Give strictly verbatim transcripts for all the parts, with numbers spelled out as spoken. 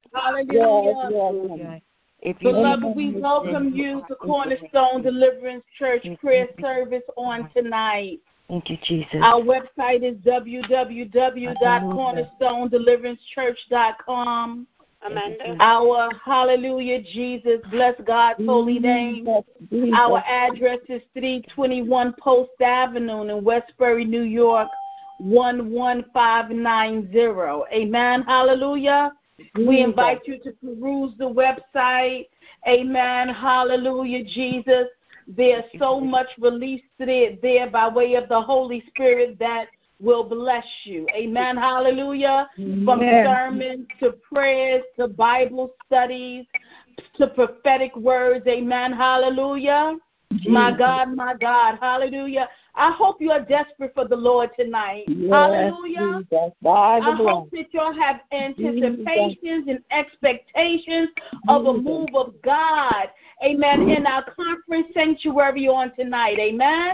Hallelujah. Yes, yes. If you Beloved, we welcome you to Cornerstone Deliverance Church prayer service on tonight. Thank you, Jesus. Our website is w w w dot cornerstone deliverance church dot com. Amanda. Our hallelujah, Jesus, bless God's holy name. Our address is three twenty-one Post Avenue in Westbury, New York, one one five nine zero. Amen. Hallelujah. We invite you to peruse the website. Amen. Hallelujah, Jesus. There's so much released there, there by way of the Holy Spirit that will bless you. Amen. Hallelujah. From sermons to prayers to Bible studies to prophetic words. Amen. Hallelujah. Jesus. My God, my God. Hallelujah. I hope you are desperate for the Lord tonight. Yes, hallelujah. I hope that you'll have anticipations Jesus. and expectations of a move of God. Amen. In our conference sanctuary on tonight. Amen.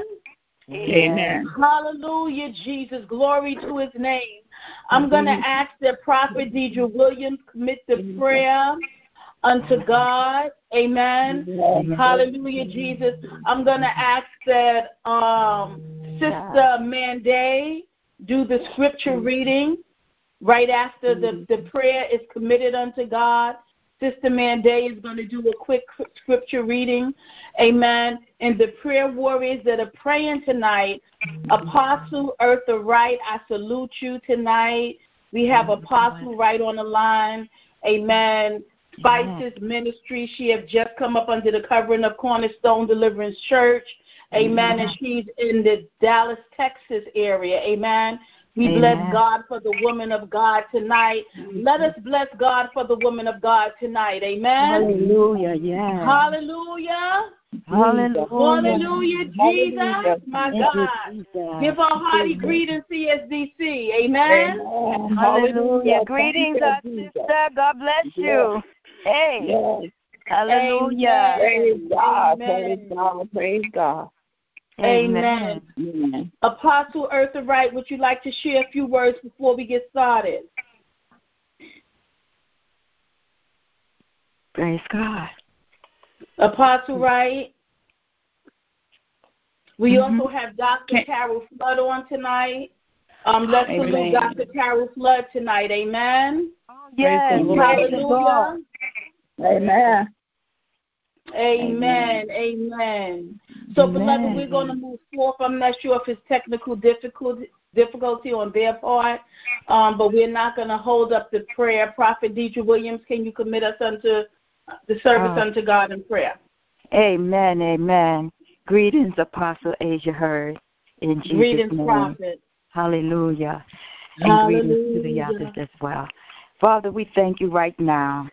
Amen. Hallelujah, Jesus. Glory to his name. I'm going to ask that Prophet Deidre Williams commit the prayer unto God. Amen. Amen. Hallelujah, Jesus. I'm going to ask that um, Sister Manday do the scripture reading right after the, the prayer is committed unto God. Sister Manday is going to do a quick scripture reading. Amen. And the prayer warriors that are praying tonight, Apostle Eartha Wright, I salute you tonight. We have Apostle Wright on the line. Amen. Spices Ministry. She has just come up under the covering of Cornerstone Deliverance Church. Amen. And she's in the Dallas, Texas area. Amen. We Amen. bless God for the woman of God tonight. Let us bless God for the woman of God tonight. Amen. Hallelujah. Yes. Hallelujah. Hallelujah. Hallelujah, Jesus. Hallelujah. My God. Jesus. Give our hearty greetings, C S D C. Amen. Amen. Hallelujah. Greetings, our sister. God bless you. Hey. Yes. Hallelujah. Praise God. Amen. Praise God. Praise God. Amen. Amen. Apostle Eartha Wright, would you like to share a few words before we get started? Praise God. Apostle Wright. We mm-hmm. also have Doctor Carol Flood on tonight. Um, let's Amen. salute Doctor Carol Flood tonight. Amen. Oh, yes. Hallelujah. Amen. Amen. Amen. So, Amen. beloved, we're going to move forth. I'm not sure if it's technical difficulty, difficulty on their part, um, but we're not going to hold up the prayer. Prophet Deidre Williams, can you commit us unto the service oh. unto God in prayer? Amen. Amen. Greetings, Apostle Asia Hurd, in Jesus' greetings, name. Prophet. Hallelujah. And Hallelujah. greetings to the others as well. Father, we thank you right now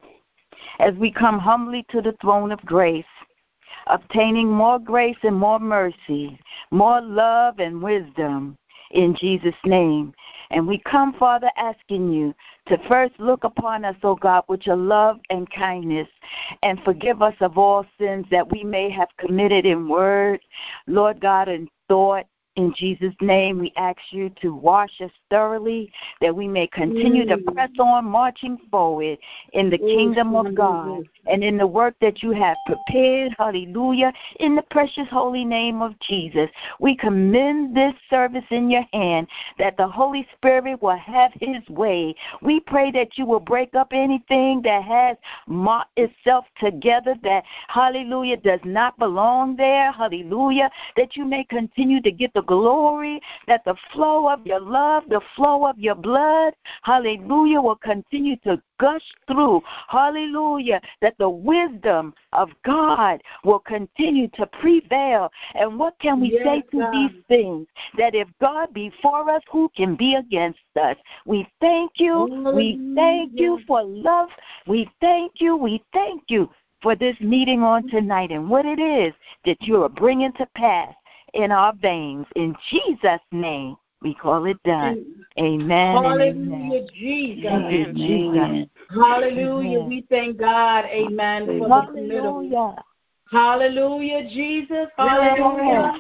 as we come humbly to the throne of grace, obtaining more grace and more mercy, more love and wisdom in Jesus' name. And we come, Father, asking you to first look upon us, O God, with your love and kindness, and forgive us of all sins that we may have committed in word, Lord God, in thought. In Jesus' name, we ask you to wash us thoroughly, that we may continue mm. to press on, marching forward in the mm. kingdom of God and in the work that you have prepared. Hallelujah. In the precious holy name of Jesus, we commend this service in your hand, that the Holy Spirit will have his way. We pray that you will break up anything that has marked itself together, that, hallelujah, does not belong there. Hallelujah. That you may continue to get the glory, that the flow of your love, the flow of your blood, hallelujah, will continue to gush through. Hallelujah. That the wisdom of God will continue to prevail. And what can we yes, say to God. these things? That if God be for us, who can be against us? We thank you. Hallelujah. We thank you for love. We thank you. We thank you for this meeting on tonight and what it is that you are bringing to pass in our veins. In Jesus' name, we call it done. Amen. Hallelujah, amen. Jesus. Amen. Jesus. Hallelujah. Amen. We thank God. Amen. For Hallelujah. The Hallelujah, Jesus. Hallelujah.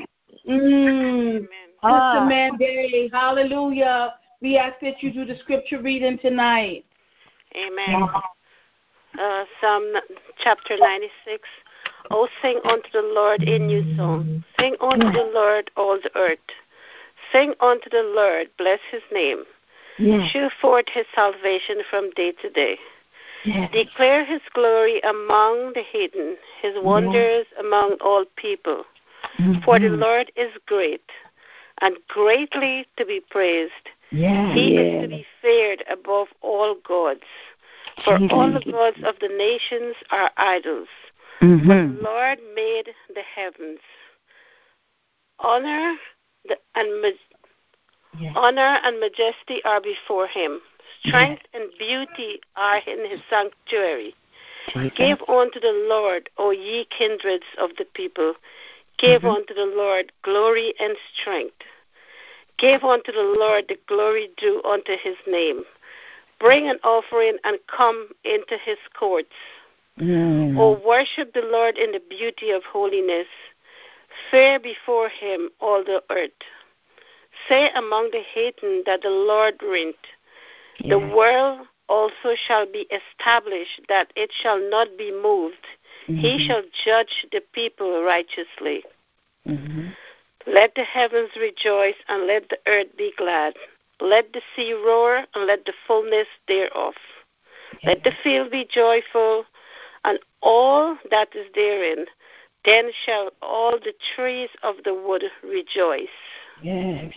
Mm. Sister Manday. Hallelujah. We ask that you do the scripture reading tonight. Amen. Uh, Psalm chapter ninety-six. Oh, sing unto the Lord a new song. Sing unto the Lord all the earth. Sing unto the Lord, bless his name. Yes. Shew forth his salvation from day to day. Yes. Declare his glory among the heathen, his wonders among all people. Mm-hmm. For the Lord is great, and greatly to be praised. Yes. He Yes. is to be feared above all gods. For Jesus. all the gods of the nations are idols. Mm-hmm. But the Lord made the heavens. Honor the, and ma- yes. honor and majesty are before him. Strength yes. and beauty are in his sanctuary. Jesus. Give unto the Lord, O ye kindreds of the people. Give mm-hmm. unto the Lord glory and strength. Give unto the Lord the glory due unto his name. Bring an offering and come into his courts. Mm. O worship the Lord in the beauty of holiness. Fear before him all the earth. Say among the heathen that the Lord reigneth. Yeah. The world also shall be established, that it shall not be moved. Mm-hmm. He shall judge the people righteously. Mm-hmm. Let the heavens rejoice, and let the earth be glad. Let the sea roar, and let the fullness thereof. Yeah. Let the field be joyful, and all that is therein. Then shall all the trees of the wood rejoice. Yes.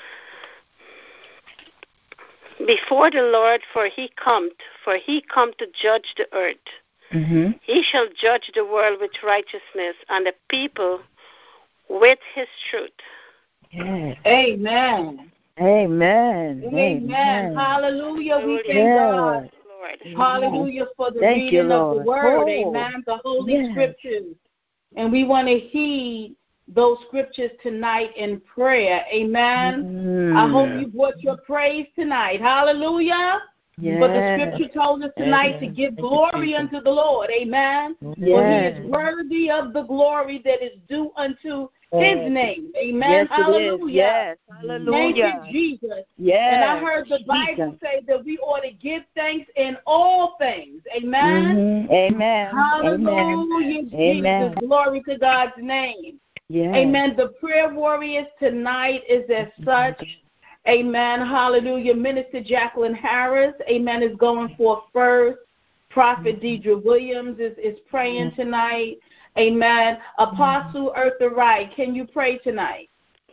Before the Lord, for he cometh, for he come to judge the earth. Mm-hmm. He shall judge the world with righteousness, and the people with his truth. Yes. Amen. Amen. Amen. Amen. Hallelujah. We thank yes. God. Lord. Hallelujah for the thank reading you, of the word. Oh. Amen. The Holy yes. Scriptures. And we want to heed those scriptures tonight in prayer. Amen. Mm. I hope you brought your praise tonight. Hallelujah. Yes. But the scripture told us tonight yes. to give glory unto the Lord. Amen. Yes. For he is worthy of the glory that is due unto his name. Amen. Yes, hallelujah. Yes. Hallelujah. Thank you, Jesus. Yes. And I heard the Bible say that we ought to give thanks in all things. Amen. Mm-hmm. Amen. Hallelujah, Jesus. Amen. Glory to God's name. Yes. Amen. The prayer warriors tonight is as such. Amen. Hallelujah. Minister Jacqueline Harris, amen, is going forth first. Prophet Deidre Williams is, is praying tonight. Amen. Apostle Eartha Wright, can you pray tonight?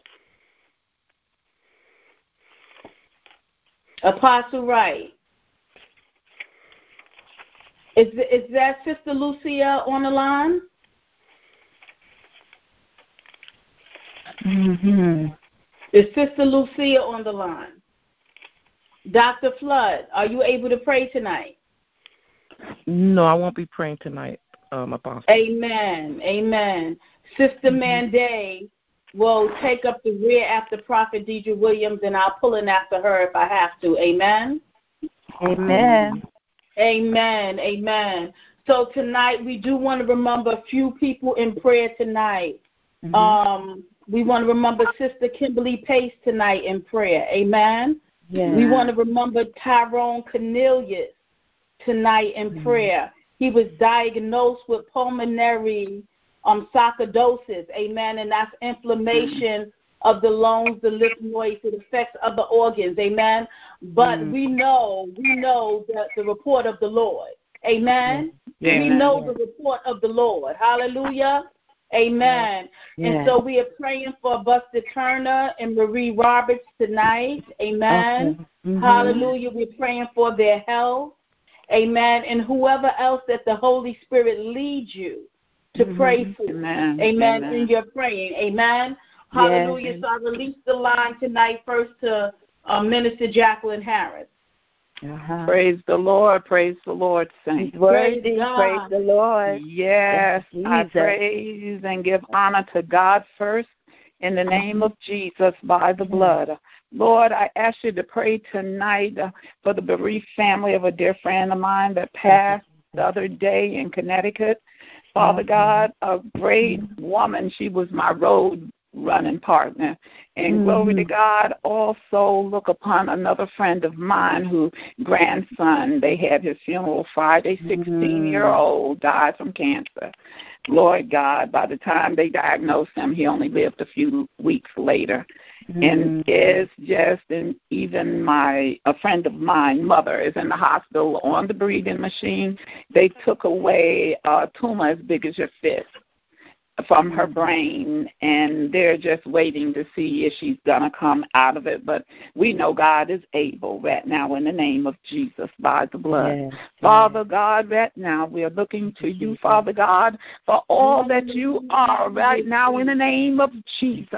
Apostle Wright. Is, is that Sister Lucia on the line? Mm-hmm. Is Sister Lucia on the line? Doctor Flood, are you able to pray tonight? No, I won't be praying tonight, um, Apostle. Amen. Amen. Sister mm-hmm. Manday will take up the rear after Prophet Deidre Williams, and I'll pull in after her if I have to. Amen. Amen. Amen. Amen. So tonight we do want to remember a few people in prayer tonight. Mm-hmm. Um, we want to remember Sister Kimberly Pace tonight in prayer. Amen. Yeah. We want to remember Tyrone Cornelius tonight in mm-hmm. prayer. He was diagnosed with pulmonary um, sarcoidosis. Amen. And that's inflammation mm-hmm. of the lungs, the lymph nodes. It affects other organs. Amen. But mm-hmm. we know, we know the, the report of the Lord. Amen. Yeah. We know yeah. the report of the Lord. Hallelujah. Amen. Yeah. And so we are praying for Buster Turner and Marie Roberts tonight. Amen. Okay. Mm-hmm. Hallelujah. We're praying for their health. Amen. And whoever else that the Holy Spirit leads you to mm-hmm. pray for. Amen. Amen. Amen. And you're praying. Amen. Hallelujah. Yes. So I release the line tonight first to uh, Minister Jacqueline Harris. Uh-huh. Praise the Lord, praise the Lord, saints. He's worthy, praise, praise the Lord. Yes, I praise and give honor to God first in the name of Jesus by the blood. Lord, I ask you to pray tonight uh, for the bereaved family of a dear friend of mine that passed the other day in Connecticut. Father God, a great woman. She was my road running partner. And mm-hmm. glory to God, also look upon another friend of mine whose grandson, they had his funeral Friday, sixteen-year-old, died from cancer. Lord God, by the time they diagnosed him, he only lived a few weeks later. Mm-hmm. And it's just, and even my, a friend of mine, mother, is in the hospital on the breathing machine. They took away a tumor as big as your fist from her brain, and they're just waiting to see if she's going to come out of it. But we know God is able right now in the name of Jesus by the blood. Yes, Father yes. God, right now we are looking to you, Father God, for all that you are right now in the name of Jesus.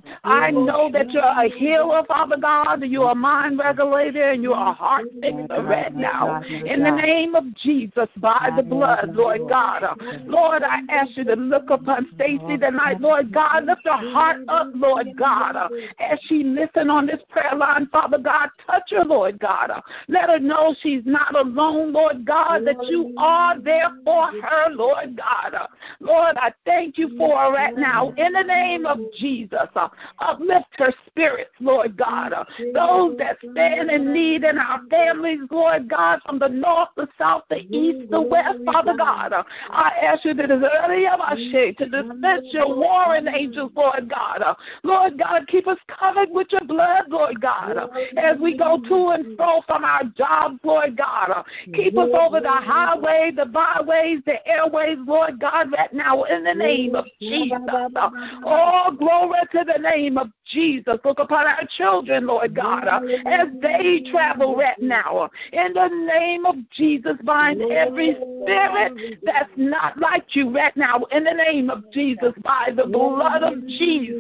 I know that you're a healer, Father God, you're a mind regulator, and you're a heart fixer right now in the name of Jesus by the blood, Lord God. Lord, I ask you to look upon Stacy tonight, Lord God. Lift her heart up, Lord God, uh, as she listen on this prayer line, Father God. Touch her, Lord God. Uh, let her know she's not alone, Lord God, that you are there for her, Lord God. Uh, Lord, I thank you for her right now. In the name of Jesus, uh, uplift her spirits, Lord God. Uh, those that stand in need in our families, Lord God, from the north, the south, the east, the west, Father God. Uh, I ask you that as early as I say to dispense your warring angels, Lord God. Uh, Lord God, keep us covered with your blood, Lord God, uh, as we go to and fro from our jobs, Lord God. Uh, keep us over the highway, the byways, the airways, Lord God, right now in the name of Jesus. Uh, oh, glory to the name of Jesus. Look upon our children, Lord God, uh, as they travel right now. Uh, in the name of Jesus, bind every spirit that's not like you right now in the name of Jesus, by the blood of Jesus,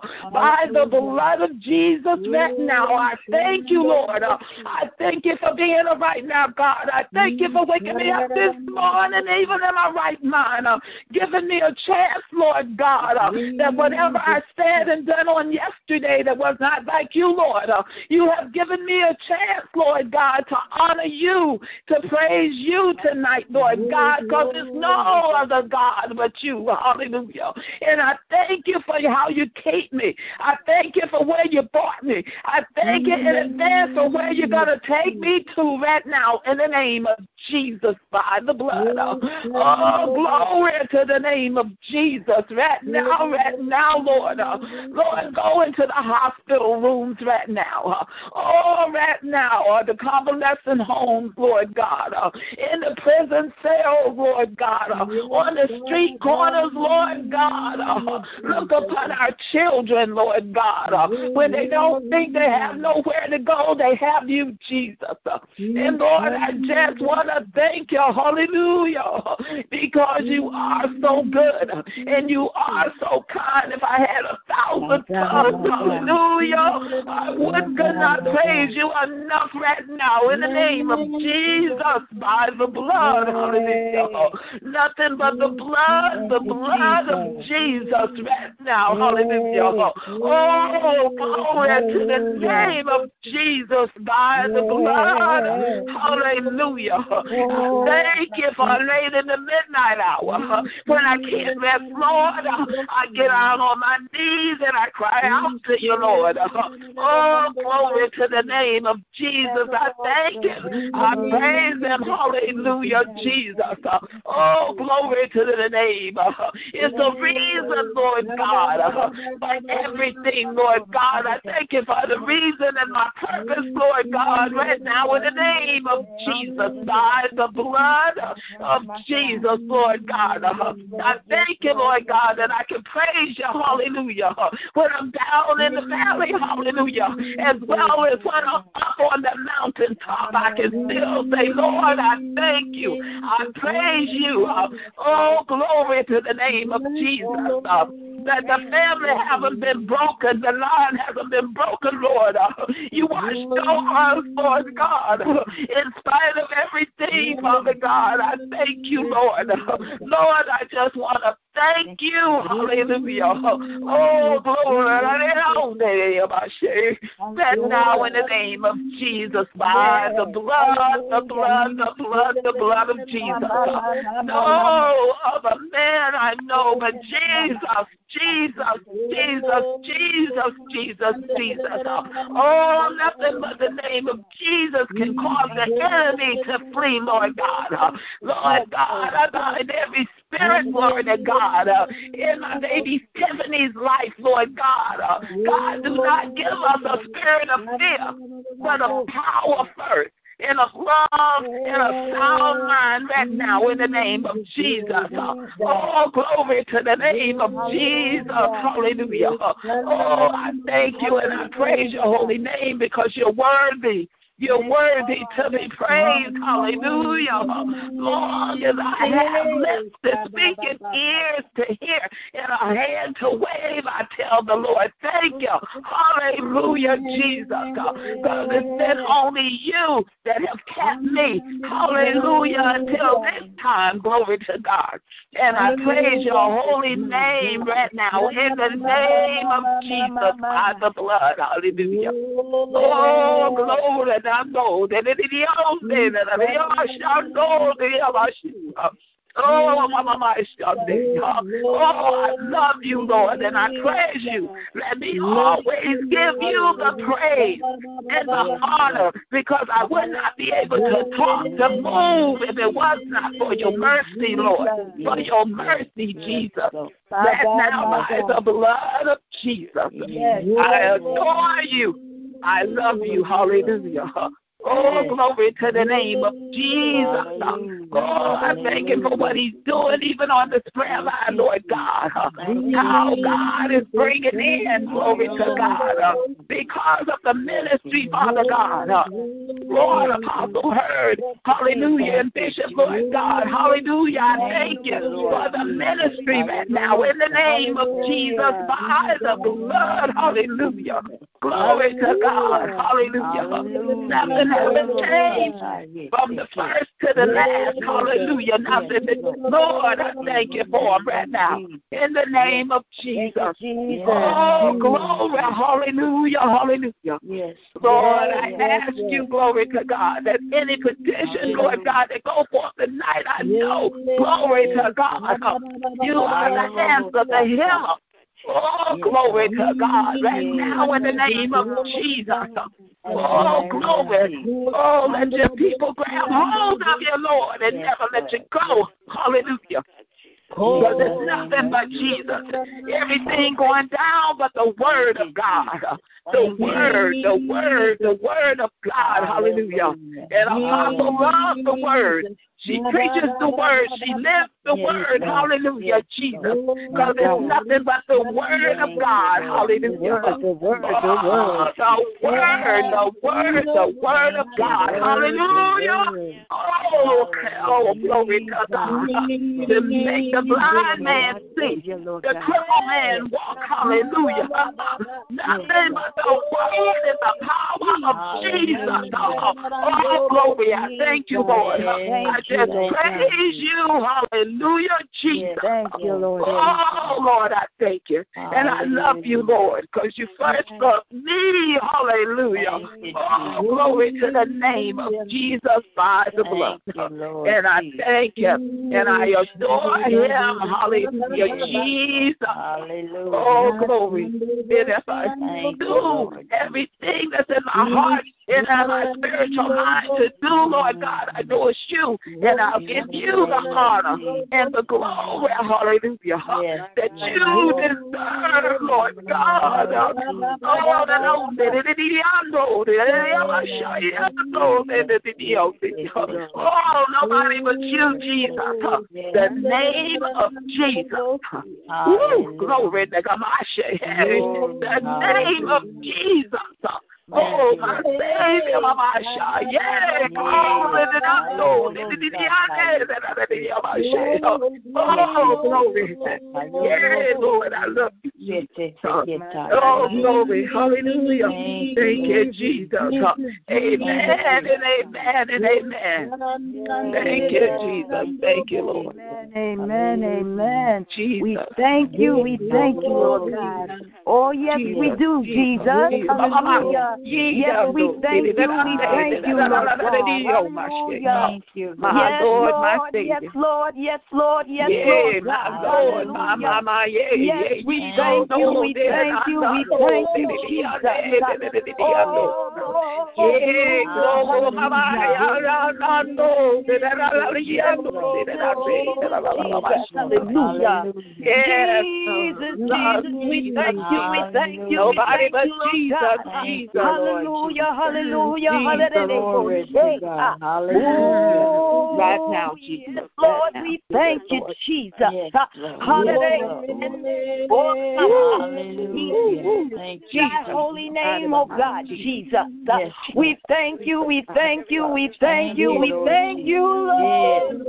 by the blood of Jesus right now. I thank you, Lord. I thank you for being a right now, God. I thank you for waking me up this morning, even in my right mind, uh, giving me a chance, Lord God, uh, that whatever I said and done on yesterday that was not like you, Lord, uh, you have given me a chance, Lord God, to honor you, to praise you tonight, Lord God, because there's no other God but you. Hallelujah. And I thank you for how you keep me. I thank you for where you brought me. I thank you in advance for where you're going to take me to right now in the name of Jesus by the blood. Oh, glory to the name of Jesus right now, right now, Lord. Lord, go into the hospital rooms right now. Oh, right now, the convalescent homes, Lord God. In the prison cells, Lord God. On the street corners, Lord God. Uh, look upon our children, Lord God. Uh, when they don't think they have nowhere to go, they have you, Jesus. Uh, and Lord, I just want to thank you, hallelujah, because you are so good and you are so kind. If I had a thousand tongues, hallelujah, I would could not praise you enough right now in the name of Jesus by the blood, hallelujah. Nothing but the blood, the blood of Jesus right now, hallelujah. Oh, glory to the name of Jesus by the blood, hallelujah. Thank you for late in the midnight hour when I can't rest, Lord. I get out on my knees and I cry out to you, Lord. Oh, glory to the name of Jesus. I thank you. I praise him, hallelujah, Jesus. Oh, glory to the name. It's the reason, Lord God, for everything, Lord God. I thank you for the reason and my purpose, Lord God, right now in the name of Jesus, by the blood of Jesus, Lord God. I thank you, Lord God, that I can praise you, hallelujah, when I'm down in the valley, hallelujah, as well as when I'm up on the mountaintop. I can still say, Lord, I thank you. I praise you. Oh, glory to the name of Jesus. Uh, that the family haven't been broken, the line hasn't been broken, Lord. Uh, you watched over us, Lord God. In spite of everything, Father God, I thank you, Lord. Uh, Lord, I just want to thank you. Hallelujah. Oh, glory. That now in the name of Jesus, by the blood, the blood, the blood, the blood of Jesus. No other man I know but Jesus, Jesus, Jesus, Jesus, Jesus, Jesus. Oh, nothing but the name of Jesus can cause the enemy to flee, Lord God. Lord God, I bind every spirit, glory to God, uh, in my baby Tiffany's life, Lord God. Uh, God, do not give us a spirit of fear, but of power first, and of love, and a sound mind right now in the name of Jesus. Uh, oh, glory to the name of Jesus. Hallelujah. Oh, I thank you and I praise your holy name because you're worthy. You're worthy to be praised. Hallelujah. Long as I have lips to speak and ears to hear and a hand to wave, I tell the Lord, thank you. Hallelujah, Jesus. Because it's been only you that have kept me. Hallelujah, until this time. Glory to God. And I praise your holy name right now in the name of Jesus by the blood. Hallelujah. Oh, glory. I know that it is Oh, Mama, oh, I love you, Lord, and I praise you. Let me always give you the praise and the honor, because I would not be able to talk, to move, if it was not for your mercy, Lord, for your mercy, Jesus. That now by the blood of Jesus, I adore you. I love you. Hallelujah. Oh, glory to the name of Jesus. Oh, I thank him for what he's doing even on this prayer line, Lord God. How God is bringing in, glory to God, because of the ministry, Father God. Lord, Apostle Heard, hallelujah, and Bishop, Lord God, hallelujah. I thank you for the ministry right now in the name of Jesus by the blood, hallelujah. Glory to God, hallelujah. Nothing hasn't changed from the first to the last, hallelujah. Nothing. Lord, I thank you for him right now in the name of Jesus. Oh, glory, hallelujah, hallelujah. Lord, I ask you, glory to God, that any petition, Lord God, that go forth tonight, I know, glory to God, you are the answer, the healer. Oh, glory to God right now in the name of Jesus. Oh, glory. Oh, let your people grab hold of you, Lord, and never let you go. Hallelujah. Because there's nothing but Jesus. Everything going down but the word of God. The word, the word, the word of God. Hallelujah. And Apostle loves the word. She preaches the word. She lives the word. Hallelujah, Jesus. Because it's nothing but the word of God. Hallelujah. The word, the word, the word, the word, the word of God. Hallelujah. Oh, oh, glory to God. To make the blind man see, the crippled man walk. Hallelujah. Nothing but the word and the power of Jesus. Oh, glory. I thank you, Lord. I just praise you. Hallelujah, Jesus. Thank you, Lord. Oh, Lord, I thank you. And I love you, Lord, because you first loved me. Hallelujah. Oh, glory to the name of Jesus by the blood. And I thank him. And I adore him. Hallelujah, Jesus. Oh, glory. And if I do everything that's in my heart and in my spiritual mind to do, Lord God, I know it's you. And I'll give you the honor and the glory, hallelujah, that you deserve, Lord God. Oh, oh, nobody but you, Jesus. The name of Jesus. Ooh, glory to God. The name of Jesus. Oh, my Savior, my Shah, yeah, oh, glory, yeah, Lord, I love you. Oh, glory, hallelujah, thank you, Jesus, amen and amen and amen, thank you, Jesus, thank you, Lord. Amen, amen. We thank you, we thank you, Lord God. Oh, yes, we do, Jesus. Hallelujah. Yes, we thank you, we thank you, Lord God. Hallelujah. Yes, Lord, yes, Lord, yes, Lord, yes, Lord God. Hallelujah. Yes, we thank you, we thank you, we thank you, Jesus. Hallelujah. Yes, Jesus, Jesus, we thank you, we thank you. Nobody but Jesus, Jesus. Hallelujah, hallelujah, hallelujah. Hallelujah. Right now, Jesus. Lord, we thank you, Jesus. Hallelujah. Thank you. Thy holy name, oh God, Jesus. We thank you, we thank you, we thank you, we thank you, Lord.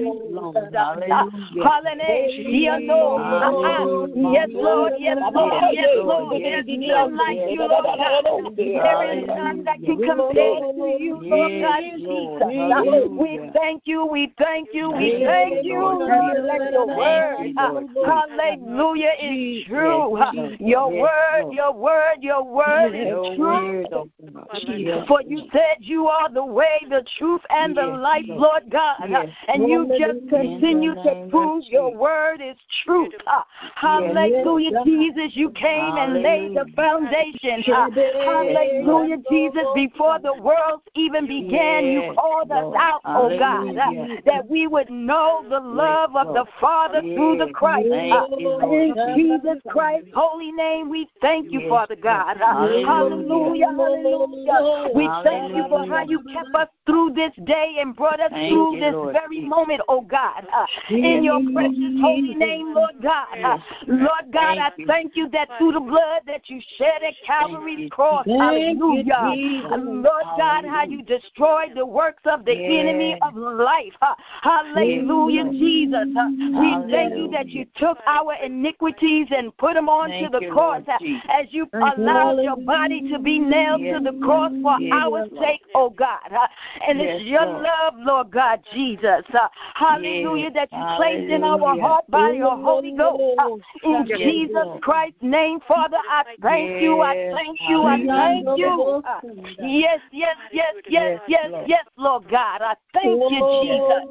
Hallelujah. Yes, Lord, yes, Lord, yes, Lord. There's none like you, Lord God. There is none that can compare to you, Lord God, Jesus. We thank you, we thank you, we thank you, Lord. Let your word, hallelujah, is true. Your word, your word, your word is true. For you said you are the way, the truth, and the life, Lord God. And you just continue to prove your word is truth. Hallelujah, Jesus, you came and laid the foundation. Hallelujah, Jesus, before the world even began, you called us out, oh God, that we would know the love of the Father through the Christ. In Jesus Christ's holy name, we thank you, Father God. Hallelujah, hallelujah. We thank you for how you kept us through this day and brought us through this very moment, oh God. In your precious holy name, Lord God. Lord God, I thank you that through the blood that you shed at Calvary's cross, hallelujah. Lord God, how you destroyed the works of the enemy of life. Hallelujah, Jesus. We thank you that you took our iniquities and put them onto the cross as you allowed your body to be nailed to the cross for our sake, oh God. And it's your love, Lord God, Jesus. Hallelujah, that you placed in our heart by your Holy Ghost. In Jesus Christ's name, Father, I thank you, I thank you, I thank you. Yes, yes, yes, yes, yes, yes, Lord God. I thank you, Jesus.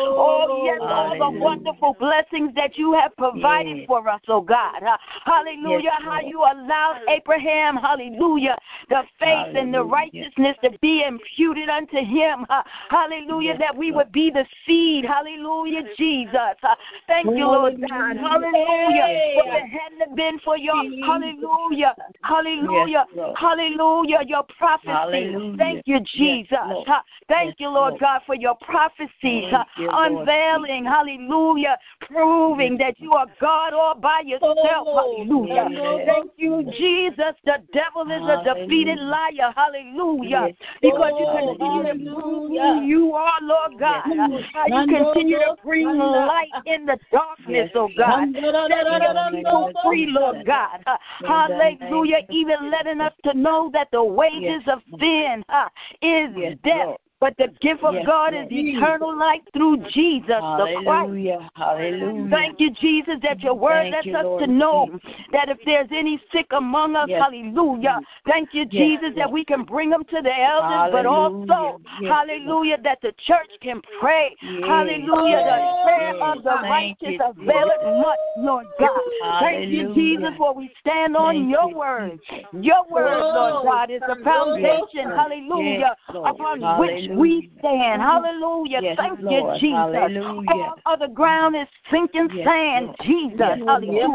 Oh, yes, all the wonderful blessings that you have provided for us, oh God. Hallelujah, how you allowed Abraham, hallelujah, the faith and the righteousness to be imputed unto him. Hallelujah, that we would be the seed. Hallelujah, Jesus. Thank you, Lord God. Hallelujah. If it hadn't been for your, hallelujah, hallelujah, hallelujah, your prophecy. Thank you, Jesus. Thank you, Lord God, for your prophecies unveiling, hallelujah, proving that you are God all by yourself. Hallelujah. Thank you, Jesus. The devil is a defeated liar. Hallelujah. Because you continue to prove who you are, Lord God. How you continue to bring light in the darkness, oh God. Set people free, Lord God. Hallelujah. Even letting us to know that the wages of sin is death. But the gift of God is eternal life through Jesus the Christ. Hallelujah. Thank you, Jesus, that your word lets us to know that if there's any sick among us, hallelujah. Thank you, Jesus, that we can bring them to the elders, but also, hallelujah, that the church can pray. Hallelujah, the prayer of the righteous availeth much, Lord God. Thank you, Jesus, for we stand on your word. Your word, Lord God, is the foundation, hallelujah, upon which we stand. Hallelujah. Yes, Thank Lord. you, Jesus. Hallelujah. All other ground is sinking yes, sand. Lord. Jesus. Yes, hallelujah.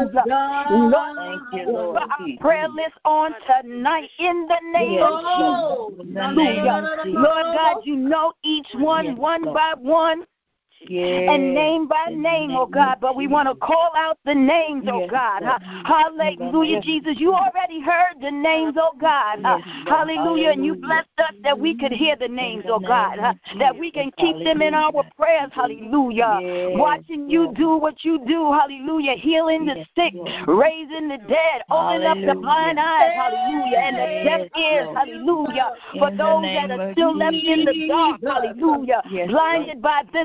Lord, Thank you, Lord. For our prayer list on tonight in the name yes, of Jesus. Hallelujah. Lord God, you know each one yes, one Lord. by one. Yes. And name by name, oh God, but we want to call out the names, oh God. Yes. Hallelujah, Jesus. You already heard the names, oh God. Yes. Hallelujah, and you blessed us that we could hear the names, oh God, that we can keep them in our prayers, hallelujah. Yes. Watching you do what you do, hallelujah. Healing the sick, raising the dead, opening up the blind eyes, hallelujah, and the deaf ears, hallelujah. For those that are still left in the dark, hallelujah, blinded by this world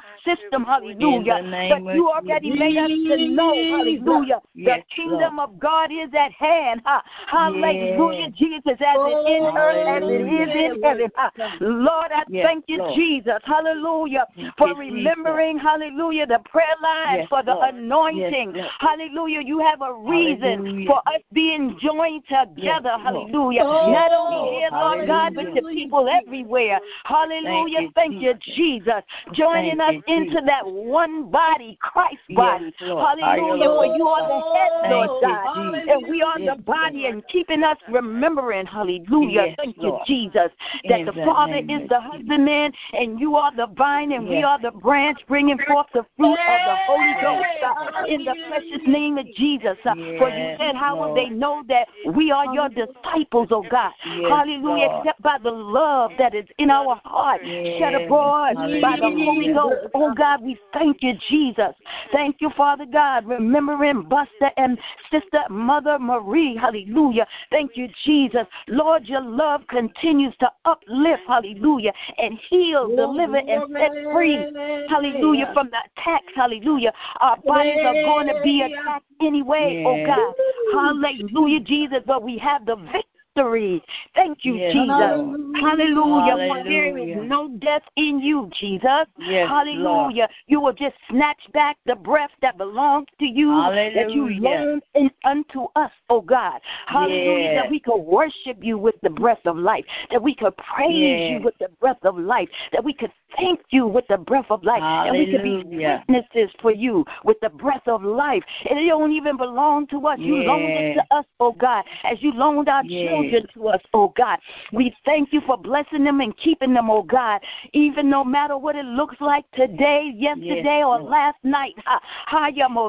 system, hallelujah. But you already made us to know, hallelujah, yes, the kingdom Lord. of God is at hand. Hallelujah, yes. Jesus, as it is in earth, as it is in heaven. Lord, I yes, thank you, Lord. Jesus, hallelujah, for yes, remembering, Jesus. Hallelujah, the prayer line, yes, for the Lord. Anointing. Yes, hallelujah, you have a reason hallelujah. For us being joined together, yes, hallelujah. Oh, not only here, Lord God, but to people everywhere. Hallelujah, thank you, thank you Jesus. Joining thank us you, into Jesus. That one body, Christ body. Yes, hallelujah, for you are the head, Lord God, you, and we are yes, the body, Lord. And keeping us remembering, hallelujah, yes, thank Lord. You, Jesus, that in the Father is the husbandman, and you are the vine, and yes. we are the branch, bringing forth the fruit of the Holy Ghost, uh, in the precious name of Jesus. Uh, yes, for you said, how Lord. Will they know that we are your disciples, oh God? Yes, hallelujah, Lord. Except by the love that is in our heart, yes. shed abroad hallelujah. By the Holy Ghost. Oh God, we thank you, Jesus. Thank you, Father God, remembering Buster and Sister Mother Marie, hallelujah. Thank you, Jesus. Lord, your love continues to uplift, hallelujah, and heal, deliver, and set free, hallelujah, from the attacks, hallelujah. Our bodies are going to be attacked anyway, oh God. Hallelujah, Jesus, but we have the victory. Thank you, yes, Jesus. Lord. Hallelujah. Hallelujah. For there is no death in you, Jesus. Yes, hallelujah. Lord. You will just snatch back the breath that belongs to you, hallelujah. That you loaned in, unto us, oh God. Hallelujah. Yes. That we could worship you with the breath of life, that we could praise yes. you with the breath of life, that we could thank you with the breath of life, hallelujah. And we could be witnesses for you with the breath of life. And it don't even belong to us. Yes. You loaned it to us, oh God, as you loaned our yes. children to us, oh God. We thank you for blessing them and keeping them, oh God, even no matter what it looks like today, yesterday, yes, or Lord. Last night. Ha, ha, yes. Oh,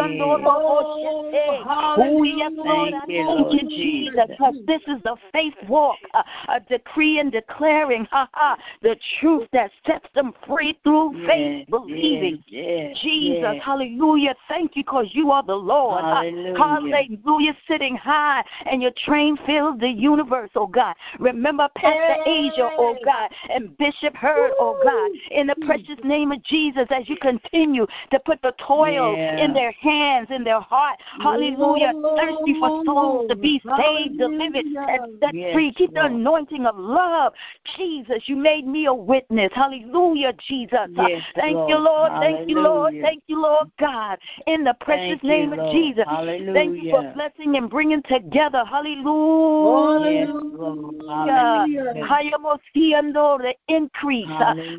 yes, Lord, I thank you, Jesus, because this is the faith walk, uh, a decree and declaring ha, ha, the truth that sets them free through yes, faith, believing. Yes, yes, Jesus, yes. Hallelujah. Thank you, because you are the Lord. Hallelujah. Hallelujah. Sitting high, and your train fills the universe, oh God. Remember Pastor Asia, oh God, and Bishop Hurd, oh God, in the precious name of Jesus, as you continue to put the toil yeah. in their hands, in their heart. Hallelujah. Thirsty for souls to be saved, delivered, and set yes, free. Keep Lord. The anointing of love. Jesus, you made me a witness. Hallelujah, Jesus. Yes, Thank Lord. You, Lord. Hallelujah. Thank you, Lord. Thank you, Lord God. In the precious Thank name you, of Jesus. Hallelujah. Thank you for blessing and bringing together. Hallelujah. Hallelujah. Hallelujah. The increase. Hallelujah.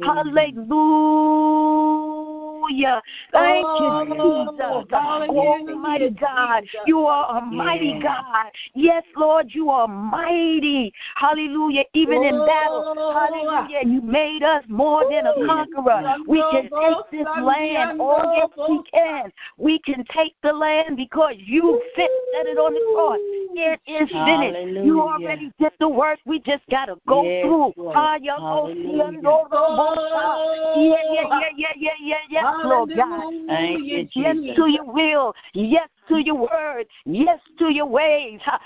Hallelujah. Thank oh, you, Jesus. Almighty God. You are a mighty yeah. God. Yes, Lord, you are mighty. Hallelujah. Even oh, in battle. Hallelujah. And you made us more than a conqueror. We can take this land. Oh, yes, we can. We can take the land because you fit, set it on the cross. It is finished. Hallelujah. You already did the work. We just got to go yes, through. Lord. Hallelujah. Yeah, yeah, yeah, yeah, yeah, yeah, yes, Lord God. Thank you, yes to your will. Yes to your word. Yes to your ways. Oh,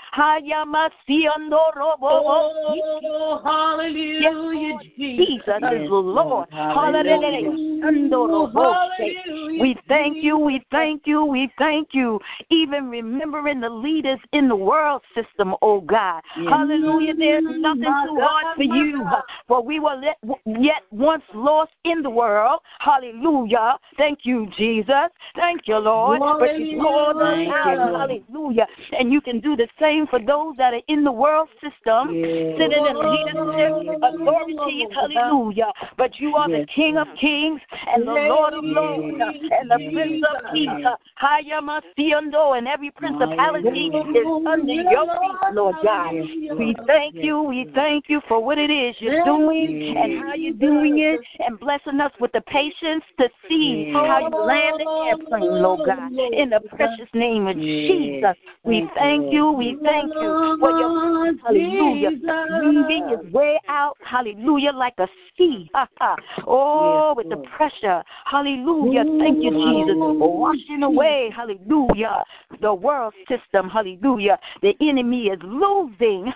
hallelujah. Jesus yes, is the Lord. Hallelujah. Hallelujah. We thank you. We thank you. We thank you. Even remembering the leaders in the world system, oh God. Yes. Hallelujah. There's nothing too hard for you. For we were yet once lost in the world. Hallelujah. Thank you, Jesus. Thank you, Lord. But you called us out. Hallelujah. And you can do the same for those that are in the world system, yes. sitting in leadership, authorities. Hallelujah. But you are yes. the King of Kings and the Lord of Lords yes. and the yes. Prince of Peace. And every principality is under your feet, Lord God. We thank you. We thank you for what it is you're doing and how you're doing it, and blessing us with the patience to see how you land the airplane, Lord God. In the precious name name of Jesus. We thank you. We thank you for your, hallelujah, weaving his way out, hallelujah, like a sea. Oh, with the pressure, hallelujah. Thank you, Jesus, washing away, hallelujah, the world system, hallelujah. The enemy is losing,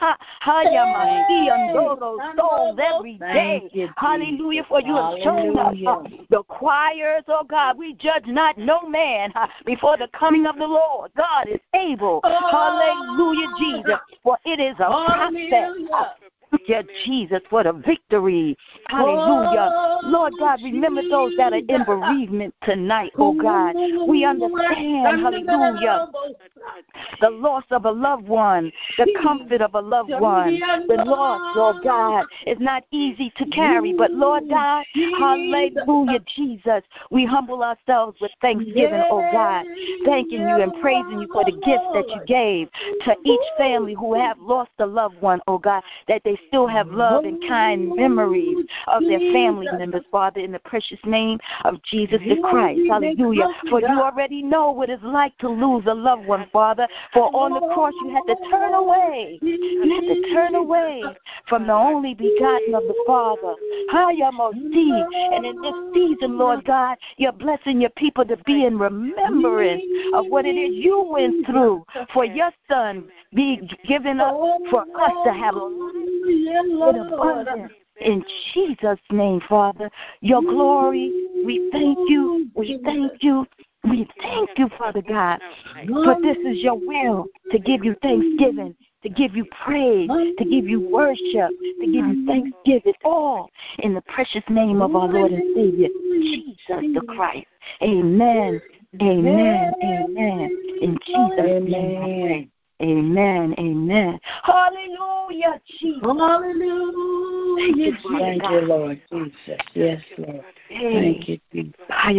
souls every day, hallelujah, for you have shown us the choirs, oh God, we judge not no man before the coming of the Lord. God is able, hallelujah, Jesus, for it is a process. Yeah, Jesus, for the victory. Hallelujah. Lord God, remember those that are in bereavement tonight, oh God. We understand, hallelujah, the loss of a loved one, the comfort of a loved one. The loss, Lord God, is not easy to carry, but Lord God, hallelujah, Jesus, we humble ourselves with thanksgiving, oh God, thanking you and praising you for the gifts that you gave to each family who have lost a loved one, oh God, that they still have love and kind memories of their family members, Father, in the precious name of Jesus the Christ. Hallelujah. For you already know what it's like to lose a loved one, Father. For on the cross you had to turn away. You had to turn away from the only begotten of the Father. And in this season, Lord God, you're blessing your people to be in remembrance of what it is you went through for your son being given up for us to have a life in abundance. In Jesus' name, Father, your glory, we thank you, we thank you, we thank you, Father God, for this is your will, to give you thanksgiving, to give you praise, to give you worship, to give you thanksgiving, all in the precious name of our Lord and Savior, Jesus the Christ. Amen, amen, amen. In Jesus' name I pray. Amen, amen. Hallelujah, Jesus. Hallelujah. Thank you, Thank you, Lord Jesus. Yes, Lord. Thank you, Jesus.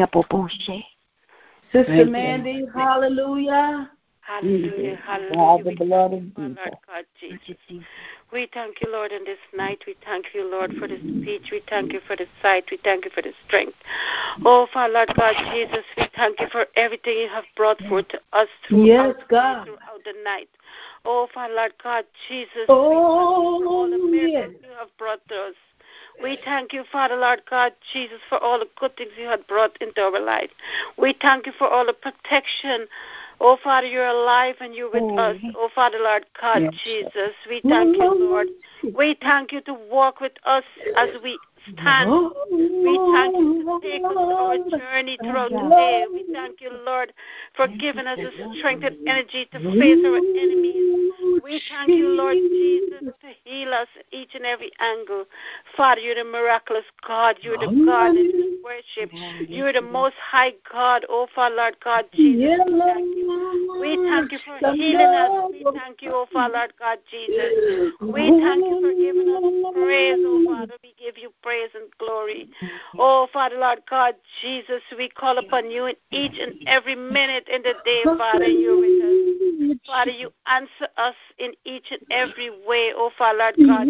Sister Mandy, hallelujah. Hallelujah, hallelujah. God, the blood of Jesus. Lord God Jesus. We thank you, Lord, in this night. We thank you, Lord, for the speech. We thank you for the sight. We thank you for the strength. Oh, Father, Lord God Jesus, we thank you for everything you have brought forth to us throughout, yes, God. throughout the night. Oh, Father, Lord God Jesus, oh, we thank you for all the miracles you have brought to us. We thank you, Father, Lord God Jesus, for all the good things you have brought into our life. We thank you for all the protection. Oh, Father, you're alive and you're with oh. us. Oh, Father, Lord God yes. Jesus, we thank you, Lord. We thank you to walk with us as we stand. We thank you to take us on our journey throughout the day. We thank you, Lord, for giving us the strength and energy to face our enemies. We thank you, Lord Jesus, to heal us each and every angle. Father, you're the miraculous God. You're the God that we worship. You're the most high God. Oh, Father, Lord God Jesus, we thank you. We thank you for healing us. We thank you, oh, Father, Lord God Jesus. We thank you for giving us praise, oh, Father. We give you praise and glory. Oh, Father, Lord God Jesus, we call upon you in each and every minute in the day, Father, you're with us. Father, you answer us in each and every way, oh, Father, Lord God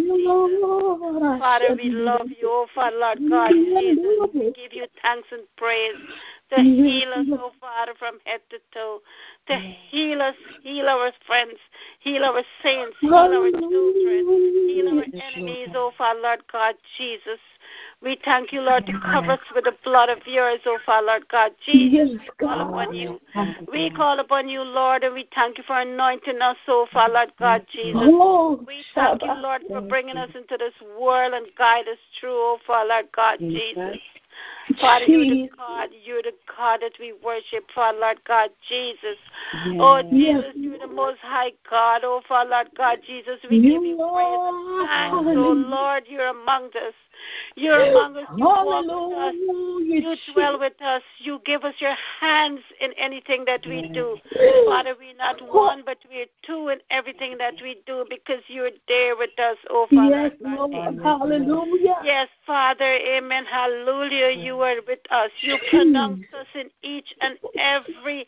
Jesus. Father, we love you, oh, Father, Lord God Jesus. We give you thanks and praise to heal us, oh, Father, from head to toe, to heal us, heal our friends, heal our saints, heal our children, heal our enemies, oh, Father, Lord God Jesus. We thank you, Lord, to cover us with the blood of yours, oh, Father, Lord God Jesus. We call upon you. We call upon you, Lord, and we thank you for anointing us, oh, Father, Lord God Jesus. We thank you, Lord, for bringing us into this world and guide us through, oh, Father, Lord God Jesus. Father, you're the God, you're the God that we worship, Father, Lord God Jesus. Yes. Oh, Jesus, you're the most high God, oh, Father, Lord God Jesus. We give you praise and thanks, oh, Lord, you're among us. You're among us, you walk with us, you dwell with us, you give us your hands in anything that we do. Father, we're not one, but we're two in everything that we do because you're there with us, oh, Father. Yes, Lord. Hallelujah. Yes, Father, amen, hallelujah, you are with us. You pronounce us in each and every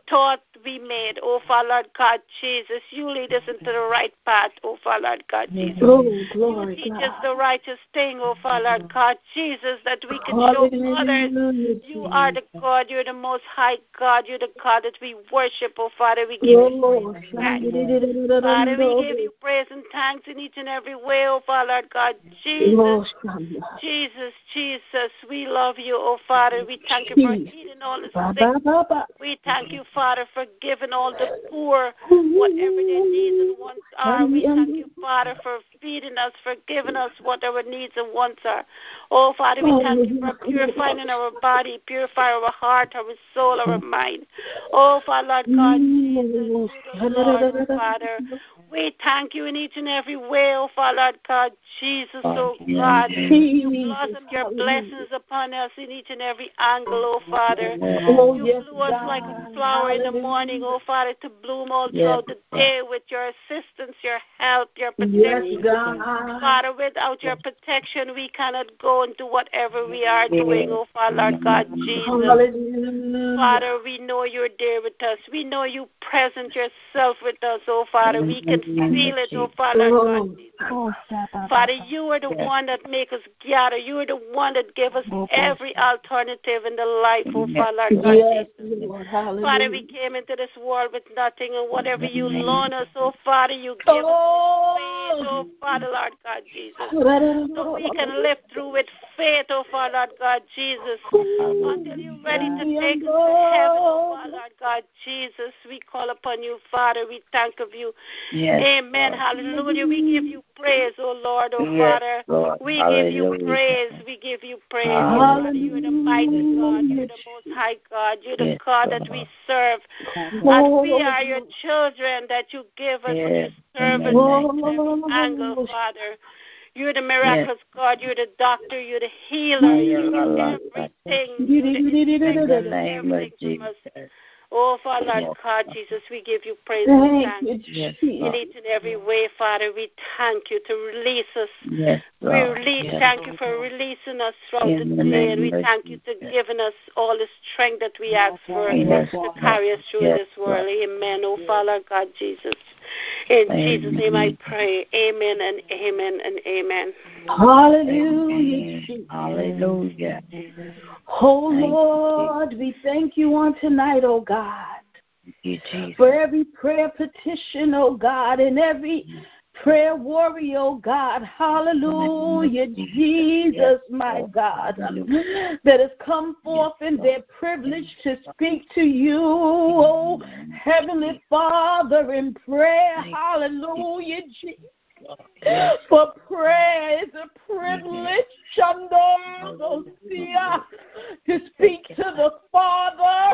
thought we made, oh Father Lord God Jesus. You lead us into the right path, oh Father Lord God Jesus. Oh, glory, you teach God. us the righteous thing, oh Father Lord God Jesus, that we can show others. You are the God, you're the most high God, you're the God that we worship, oh Father. We give you praise and thanks. Father, we give you praise and thanks in each and every way, oh Father Lord God Jesus. Jesus, Jesus, we love you, oh Father. We thank you for healing all the sick. We thank you, Father, for giving all the poor whatever their needs and wants are. We thank you, Father, for feeding us, for giving us what our needs and wants are. Oh, Father, we thank you for purifying our body, purify our heart, our soul, our mind. Oh, Father, Lord God, Jesus, you the Lord, oh, Father. We thank you in each and every way, oh Father, Lord God, Jesus, oh God. You blossom your blessings upon us in each and every angle, oh Father. You blew us like a flower in the morning, oh Father, to bloom all throughout the day with your assistance, your help, your protection. Father, without your protection, we cannot go and do whatever we are doing, oh Father, Lord God, Jesus. Father, we know you're there with us. We know you present yourself with us, oh Father. We can feel it, oh Father, God, Jesus. Father, you are the one that make us gather. You are the one that gave us every alternative in the life, oh Father, God, Jesus. Father, we came into this world with nothing, and whatever you loan us, oh Father, you give us faith, oh Father, Lord God, Jesus. So we can live through with faith, oh Father, Lord God, Jesus. Until you're ready to take us to heaven, oh Father, Lord God, Jesus. We call upon you, Father. We thank of you. Yes, amen. Lord. Hallelujah. We give you praise, oh Lord, oh yes, Father. Lord. We Hallelujah. Give you praise. We give you praise, oh Father. You're the mighty God. You're the most high God. You're the yes, God that we serve. And we are your children that you give us yes, to serve us in every angle, Father. You're the miraculous yes. God. You're the doctor. You're the healer. You're everything. You're the in the name of Jesus. Oh, Father, Lord God, Jesus, we give you praise and thanks yes, in each and every way, Father. We thank you to release us. Yes, we release, yes. Thank you for releasing us throughout in the day, and we thank you to yes. giving us all the strength that we ask for yes, to carry us through yes, this world. Amen. Oh, Father, God, Jesus. In amen. Jesus' name I pray. Amen and amen and amen. Hallelujah. Amen. Hallelujah. Oh, Lord, we thank you on tonight, oh God, you, for every prayer petition, oh God, and every prayer warrior, oh God. Hallelujah, Jesus, my God, that has come forth in their privilege to speak to you, oh Heavenly Father, in prayer. Hallelujah, Jesus. For prayer is a privilege, to speak to the Father.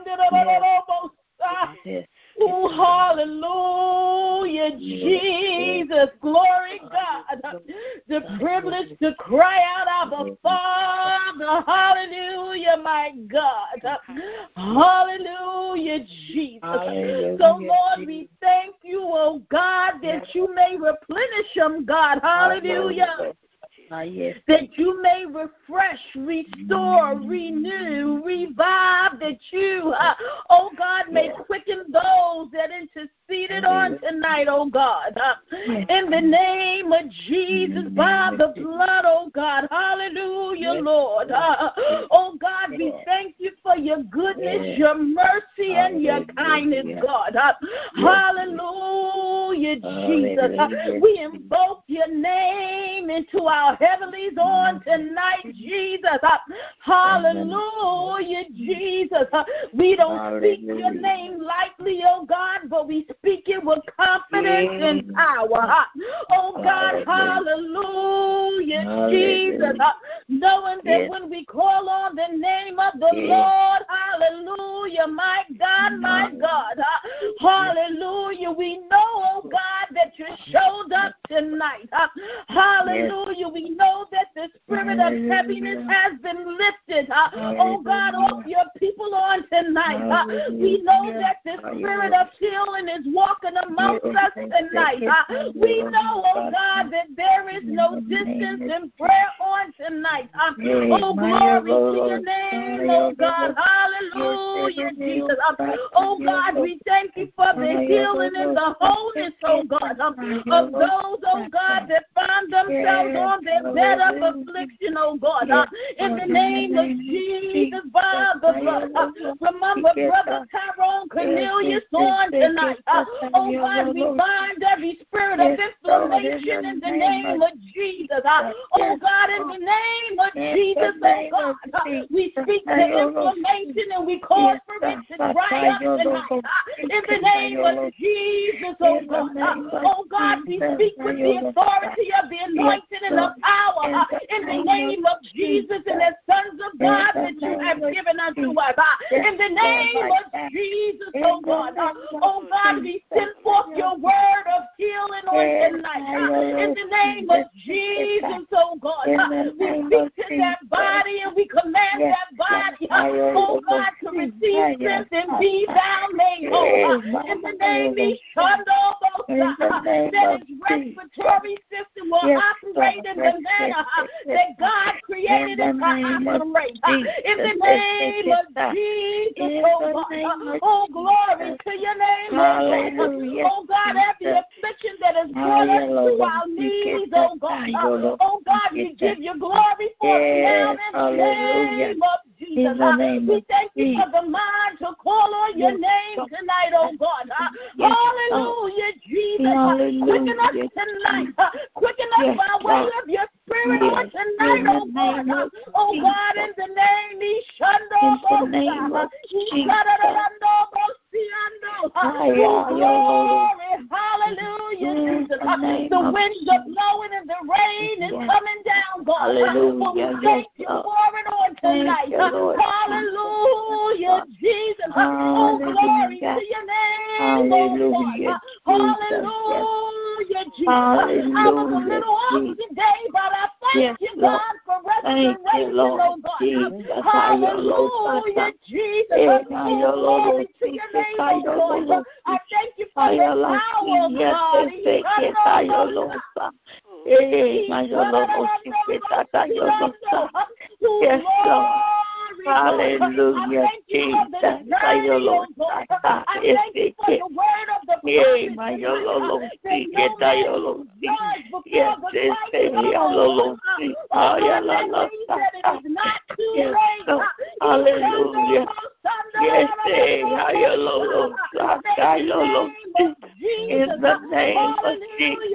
Oh, hallelujah, Jesus, glory God, the privilege to cry out, Abba Father, hallelujah, my God, hallelujah, Jesus. Hallelujah. So, Lord, we thank you, oh God, that you may replenish them, God, hallelujah. Uh, yes. That you may refresh, restore, renew, revive, that you, uh, oh God, may yes. quicken those that interceded on tonight, oh God. Uh, yes. In the name of Jesus, by the blood, oh God, hallelujah, yes. Lord. Uh, oh God, we thank you for your goodness, yes. your mercy, and your kindness, God. Uh, yes. Hallelujah, Jesus. Uh, we invoke your name into our heavenlies on tonight, Jesus. Uh, hallelujah, Jesus. Uh, we don't hallelujah. Speak your name lightly, oh God, but we speak it with confidence yeah. and power. Uh, oh God, hallelujah, hallelujah. Jesus. Uh, knowing that yes. when we call on the name of the yes. Lord, hallelujah, my God, my God, uh, hallelujah, we know, oh God, that you showed up tonight. Uh, hallelujah, yes. we know that the spirit of heaviness has been lifted, uh, oh God, off your people on tonight. Uh, we know that the spirit of healing is walking amongst us tonight. Uh, we know, oh God, that there is no distance in prayer on tonight. Uh, oh, glory to your name, oh God. Hallelujah. Hallelujah, Jesus. Oh God, we thank you for the healing and the wholeness, oh God, of those, oh God, that find themselves on their bed of affliction, oh God. In the name of Jesus, by the blood. Remember, Brother Tyrone Cornelius on tonight. Oh God, we bind every spirit of inflammation in the name of Jesus. Oh God, in the name of Jesus, oh God, we speak to inflammation and we call for it to dry up tonight. In the name of Jesus, oh God. Oh God, we speak with the authority of the anointing and the power in the name of Jesus and the sons of God that you have given unto us. In the name of Jesus, oh God. Oh God, we send forth your word of healing on tonight. In the name of Jesus, oh God. We speak to that body and we command that body, oh God, to receive strength and be thou made whole. In the name of Shandobos, that his respiratory system will operate in the manner that God created it to operate. In the name of Jesus, oh God. Oh, glory to your name, oh God. Oh God, every affliction that has brought us to our knees, oh God. Oh God, we give you glory for it now in the name of Jesus. We thank you for the mind to call on your name tonight, oh God. Hallelujah, Jesus. Quicken us tonight. Quicken us by way of your spirit on tonight, oh God. Oh God, in the name of Jesus. Glory, hallelujah, Jesus. The winds are blowing and the rain is coming down, God. Hallelujah. We thank you for it on tonight. Hallelujah, Jesus. Oh, glory to your name, oh God. Hallelujah, Jesus. I was a little off today, but I thank you, God, for restoration, oh God. Hallelujah, Jesus. Oh, glory to your name, oh God. I thank you for the power of God. Yes, Lord. Hallelujah, Jesus. I thank you for the word of the prophet. Yes, yes, not too late. Hallelujah. Yes, in the name of Jesus.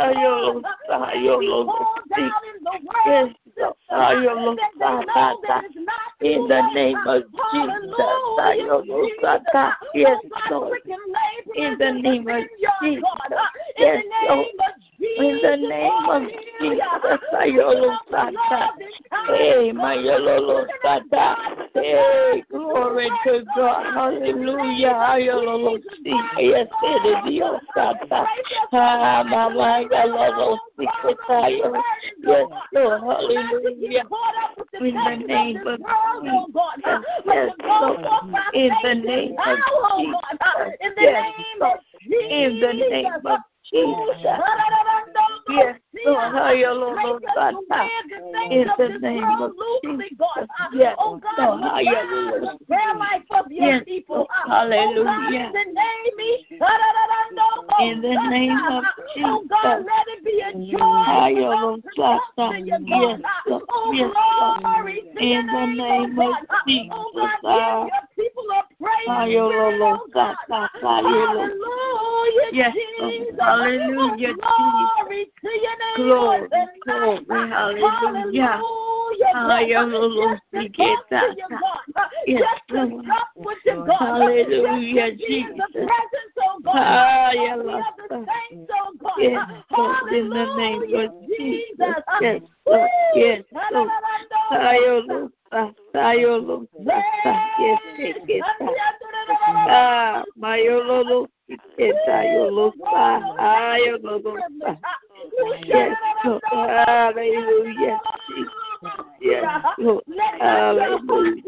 Yes, in the name of Jesus. Yes, Lord. In the name of Jesus. Yes, Lord. In the name of Jesus. Hey, my Yolo Sata. Hey, glory to God. Hallelujah. Yes, it is your Sata. Ah, my Yolo Sata. Yes, Lord. Hallelujah. In the name of Jesus. Yes, Lord. In the name of Jesus. Yes, Lord. In the name of Jesus. Yes, Lord. Hallelujah. In the name of Jesus. Yes, Lord. Hallelujah. Yes, hallelujah. In the name of Jesus. Oh God, let it be a joy. Yes, Lord. Yes, Lord. In the name of Jesus. Oh God, people are praying. Hallelujah. Yes, hallelujah. Glory to your name. Glory, glory, hallelujah. Hallelujah. Yes, Lord. Hallelujah, Jesus. Hallelujah. Yes, Lord, in the name of Jesus. Yes, Lord. Yes, Lord. Hallelujah. Hallelujah. Yes, yes, ah, my Lord. Yes, Lord. Yes, Lord. Hallelujah. Yes, Lord. Hallelujah.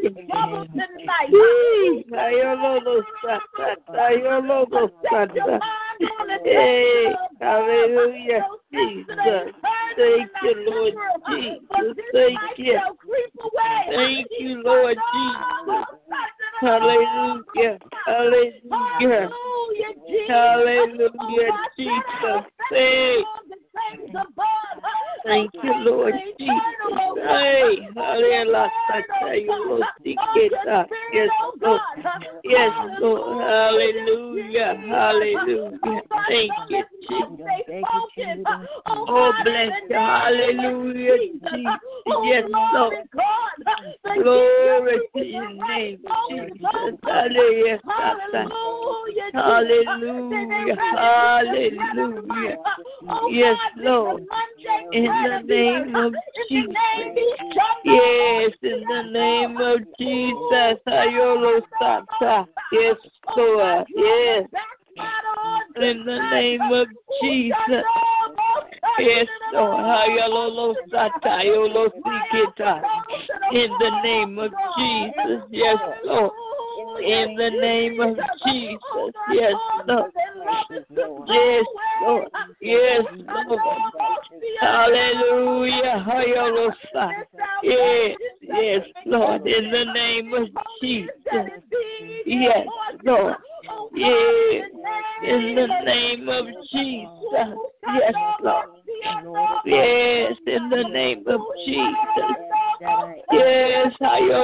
Hey, hallelujah, Jesus. Thank you, Lord Jesus. Thank you. Thank you, Lord Jesus. Hallelujah. Hallelujah. Hallelujah, Jesus. Hey. Thank you, Lord Jesus. Hey, hallelujah. Yes, Lord. Yes, Lord. Hallelujah. Hallelujah. Thank you, Jesus. Oh, bless you. Hallelujah, Jesus. Yes, Lord. Glory to your name, Jesus. Hallelujah. Hallelujah. Hallelujah. Yes, Lord. In the name of Jesus. Yes, in the name of Jesus. Ayolo Santa. Yes, Lord. Yes. In the name of Jesus. Yes, Lord. Ayolo Santa. Ayolo Sikita. In the name of Jesus. Yes, Lord. In the name of Jesus. Yes, Lord. Yes, Lord. Yes, Lord. Hallelujah. Yes, yes, Lord. In the name of Jesus. Yes, Lord. Yes, in the name of Jesus. Yes, Lord. Yes, in the name of Jesus. Yes,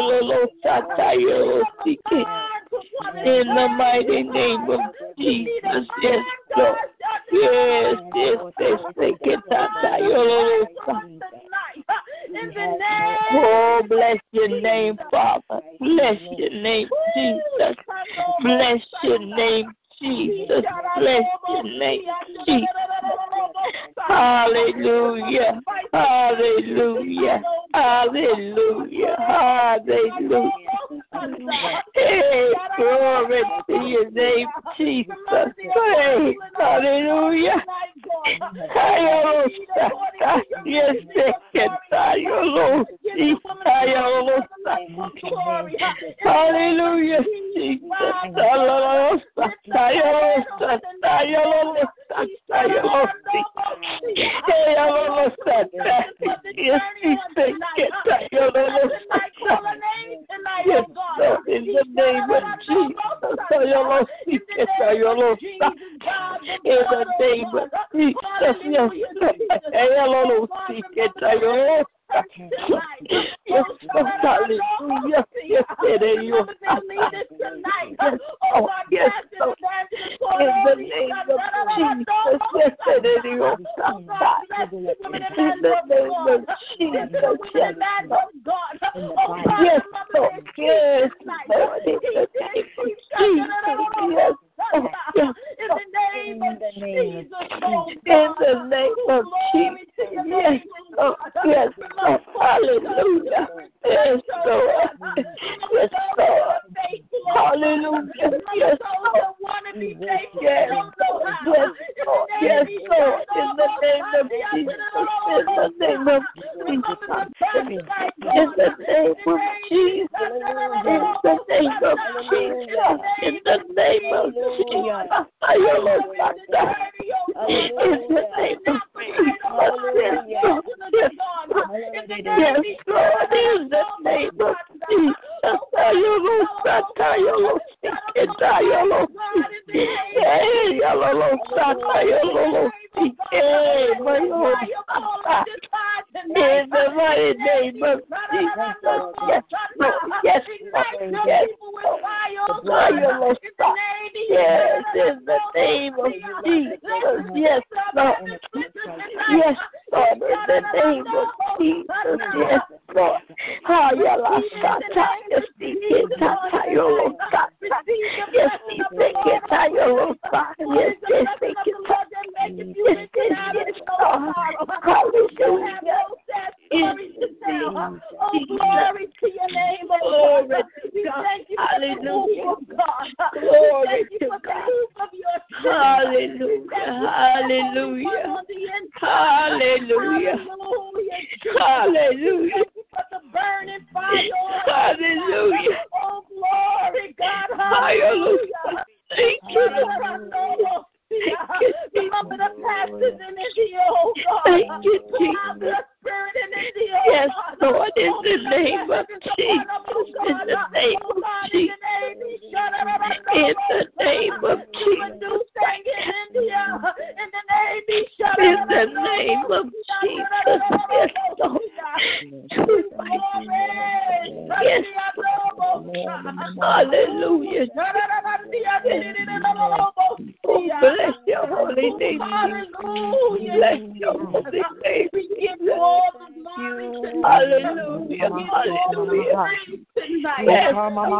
in the mighty name of Jesus. Yes, Lord. Yes, yes, yes, yes, yes. Oh, bless your name, Father. Bless your name, Jesus. Bless your name, Jesus. Bless your name, Jesus. Hallelujah. Hallelujah. Hallelujah. Hallelujah. Hey, glory to your name, Jesus. Hey, hallelujah. Yes, hallelujah, Jesus. Yes, Lord, in the name of Jesus. In the name of Jesus. Yes, hallelujah. Yes, it is. Oh, yes, Lord. In the name of Jesus. Yes, it is. In the name of Jesus. Yes, Lord. Yes, Lord. Yes, Lord. In the name of Jesus. Yes. Oh, yes, in the name of Jesus. In the name of Jesus. Yes, Lord. Yes, Lord. Hallelujah. Yes, Lord. Yes, Lord. Hallelujah. Yes, Lord. Yes, Lord. Yes, Lord. In the name of Jesus. In the name of Jesus. In the name of Jesus. In the name of Jesus. In the name of Jesus. Hallelujah. In the name of yes, Lord, in the name of Jesus. In the mighty name of Jesus. Yes, Lord. Yes, Lord. Yes, Lord. Yes, in the name of Jesus. Yes, Lord. Yes, Lord. In the name of Jesus. Yes, Lord. Hayala Sata. Yes, Nikita Yolo Sata. Yes, Nikita Yolo Sata. Yes, yes, Nikita. Yes, yes, yes, Lord. Hallelujah. Glory to tell. Oh, glory to your name, oh God. We thank you for the move of God. Glory to God. Hallelujah. Hallelujah. Hallelujah. Hallelujah. Thank you for the burning fire. Hallelujah. Oh, glory, God. Hallelujah. Thank you. Remember the pastors in India, oh God. Thank you, Jesus. Spirit in India, oh yes, God. Lord, in oh, the name of Jesus. In the name of Jesus. In the name of Jesus. In the name of Jesus. Yes, Lord. Yes. Hallelujah. Oh, bless your holy name. Bless your holy name. We give you all the glory tonight. Hallelujah. Hallelujah. Yes.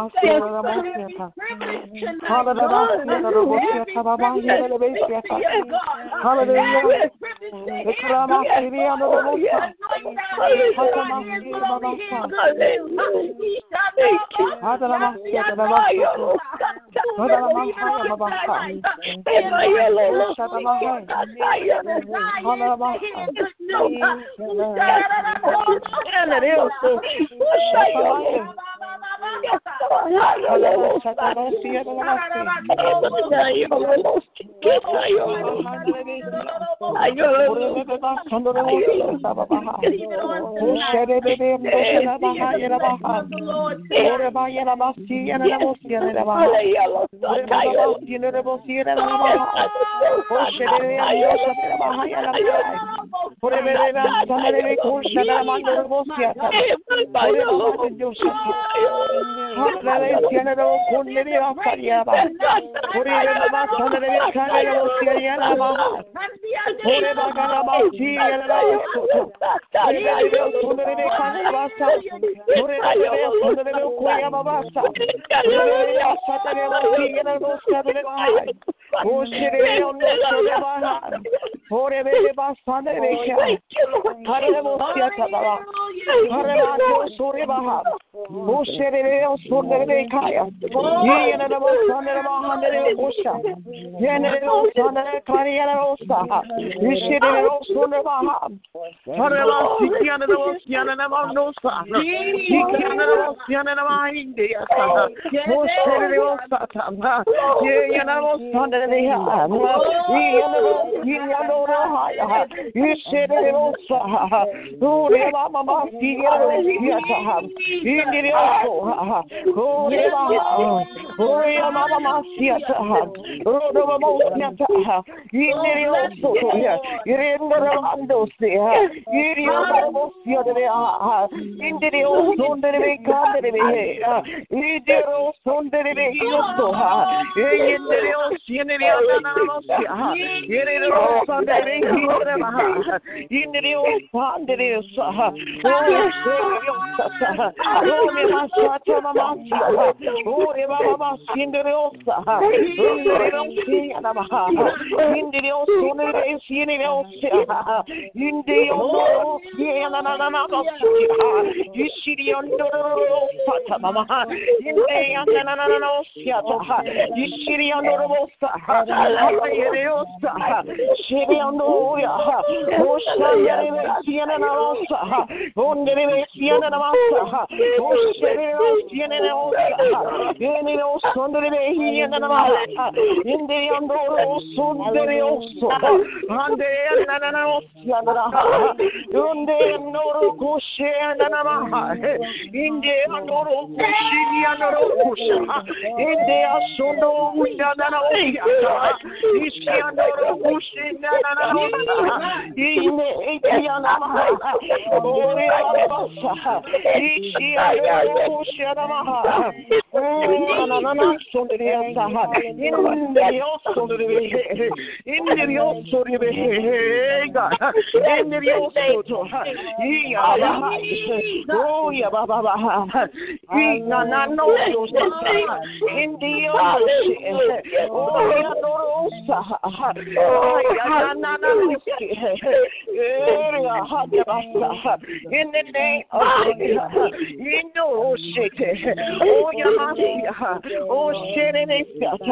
In the name of Jesus, you know, shit. Oh, Yamasia. Oh, shit, and it's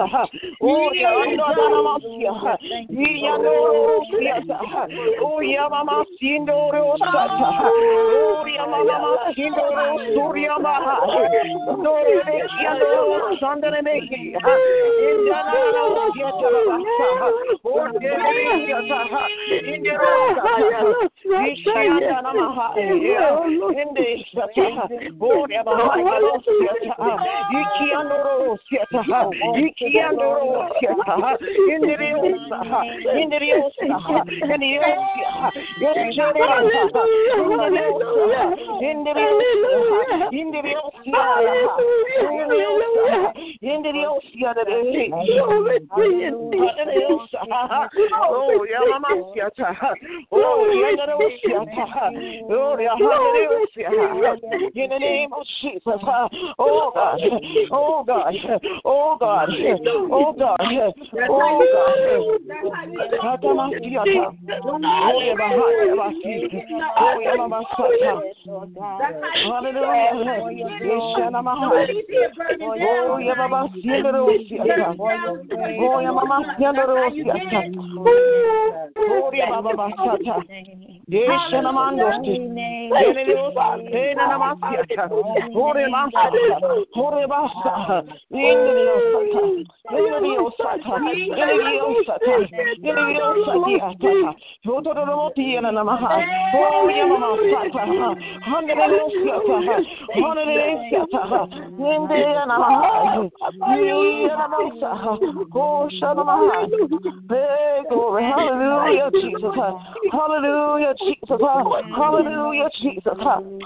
oh, Yamasia. Yano, oh, Yamasindo, oh, Yamasindo, Suriama, no, Yano, Sandanaki, in Yana, Yata, oh, Yata, in the Rosa, Yishanamaha, in the Shata, oh, Yamaha, Yikiano, In the name of Jesus. Oh God. Oh God. Oh God. Oh God. Oh Hallelujah, Jesus. Hallelujah, Jesus. Hallelujah, Jesus.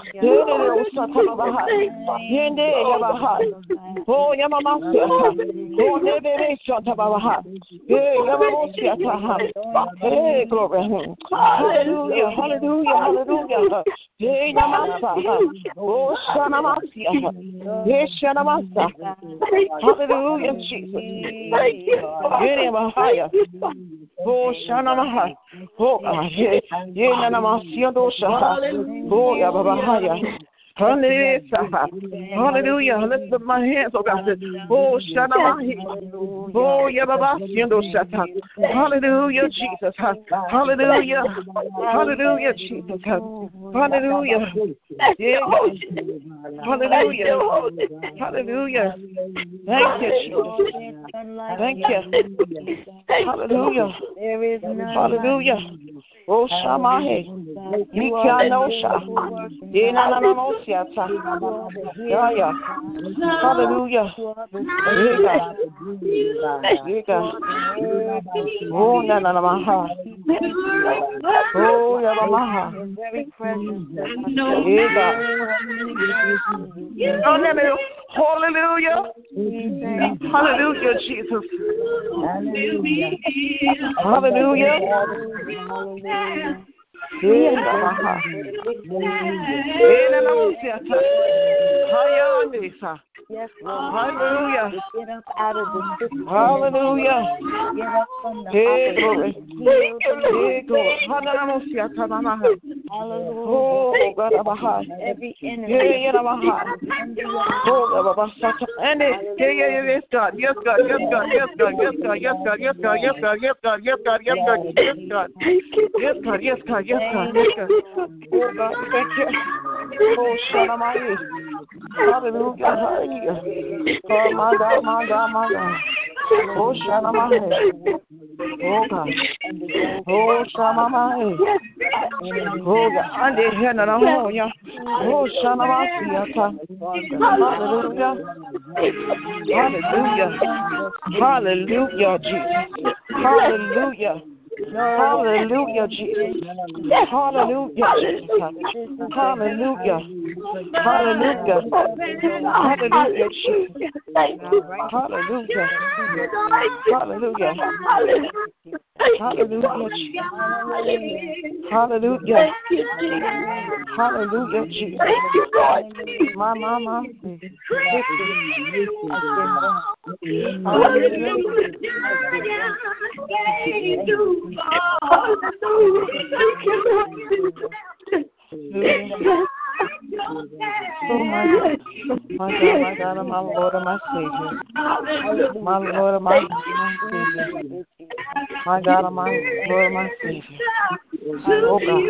Oh, Yamamasia. Oh, Nebe Shatabaha. Hey, Yamamosia. Hey, glory. Hallelujah, hallelujah, hallelujah. Hey, Namasa. Oh, Shanamasia. Hey, Shanamasa. Hallelujah, Jesus. Thank you. Yamahaya. Oh, Shanamaha. Oh, God. Hey, Yanamasia Dosha. Oh, Yabahaya. Hallelujah. Lift up my hands, oh God. Oh, Shanamahi. Oh, Yababasiando Shata. Hallelujah, Jesus. Hallelujah. Hallelujah, Jesus. Hallelujah. Yeah. Hallelujah. Hallelujah. Thank you, Jesus. Thank you. Hallelujah. Hallelujah. Oh, Shamahe. Mikanosha. Yenanamosiata. Yaya. Hallelujah. Yega. Yega. Oh, Nanamaha. Oh, Yamaha. Yega. Hallelujah. Hallelujah, Jesus. Hallelujah. Yes, Lord. Hallelujah. Get up out of the system. Hallelujah. Get up from the Hey, glory. Hey, glory. Hallelujah. Oh, God, I'm a high. Every enemy. Hey, I'm a high. Oh, I'm a high. And it, yeah, yeah, yeah, yes, God, yes, God, yes, God, yes, God, yes, God, yes, God, yes, God, yes, God, yes, God, yes, God, yes, God, yes, God, yes, God, yes, God, yes, God, yes, God. Oh, God, thank you. Oh, Shanamai. Hallelujah, hallelujah. Oh, my God, my God, my God. Oh, Shanamai. Oh, God. Oh, Shanamai. Oh, God. And they hear no more, yeah. Oh, Shanamai. Hallelujah. Hallelujah. Hallelujah, Jesus. Hallelujah. Hallelujah, Jesus. Hallelujah, Jesus. Hallelujah. Hallelujah. Hallelujah, Jesus. Hallelujah. Hallelujah. Hallelujah, Jesus. Hallelujah. Hallelujah, Jesus. My mama. Oh my God, my God, my God, and my Lord and my Savior, my Lord and my, my Savior, my God and my Lord and my Savior. Oh God.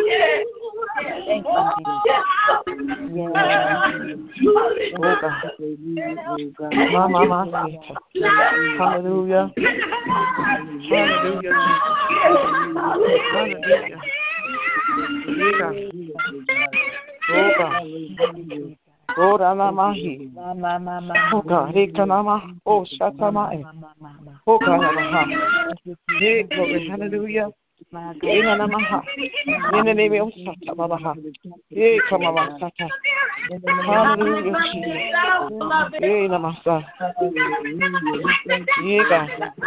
Oh God. My, my, my Savior. Hallelujah. Hallelujah. Hallelujah. Oh God. Oh, Ranamahi. Oh, God. Ekanama. Oh, Shatamai. Oh, God. Hey, glory. Hallelujah. Inanamaha. In the name of Satabaha. Hey, come on, Sata. Hallelujah, Jesus. Hey, Namasa. Hey, God.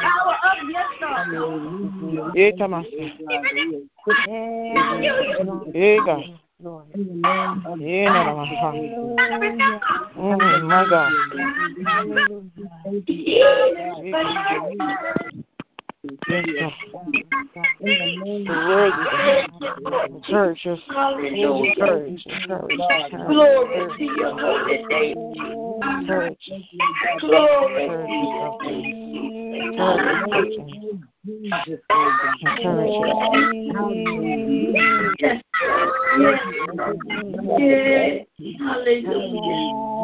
Hey, Tamasa. Hey, God. Yeah, Namasa. Mm, my God. Yes, God. Church, yes. Church, church, Glory to your holy name. church, Glory. church, Yes. Yes. Hallelujah.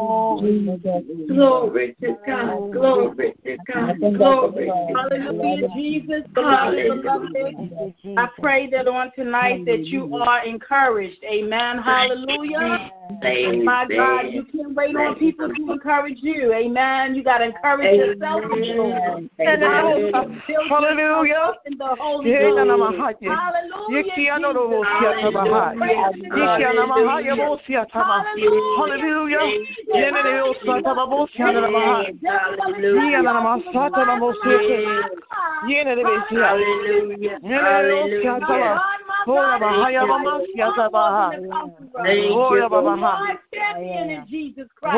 Glory to God. Glory to God. Glory. Hallelujah, Jesus. Hallelujah. I pray that on tonight that you are encouraged. Amen. Hallelujah. My God, you can't wait on people to encourage you. Amen. You got to encourage yourself. Hallelujah. In the Holy Ghost. Jesus Christ.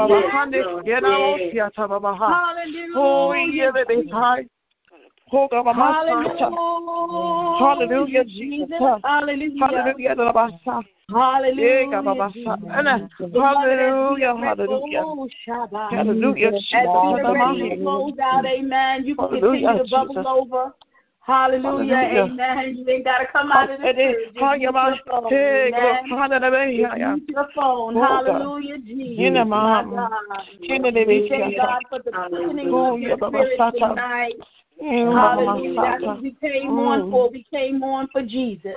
Hallelujah. Hallelujah, Jesus. Hallelujah. Hallelujah. Hallelujah. Hallelujah. Hallelujah. Hallelujah. Close out, amen. You can continue to bubble over. Hallelujah. Amen. You ain't got to come out of the church. Use your phone. Hallelujah, Jesus. My God. We thank God for the quickening of your spirit tonight. Hallelujah. That's what we came on for. We came on for Jesus.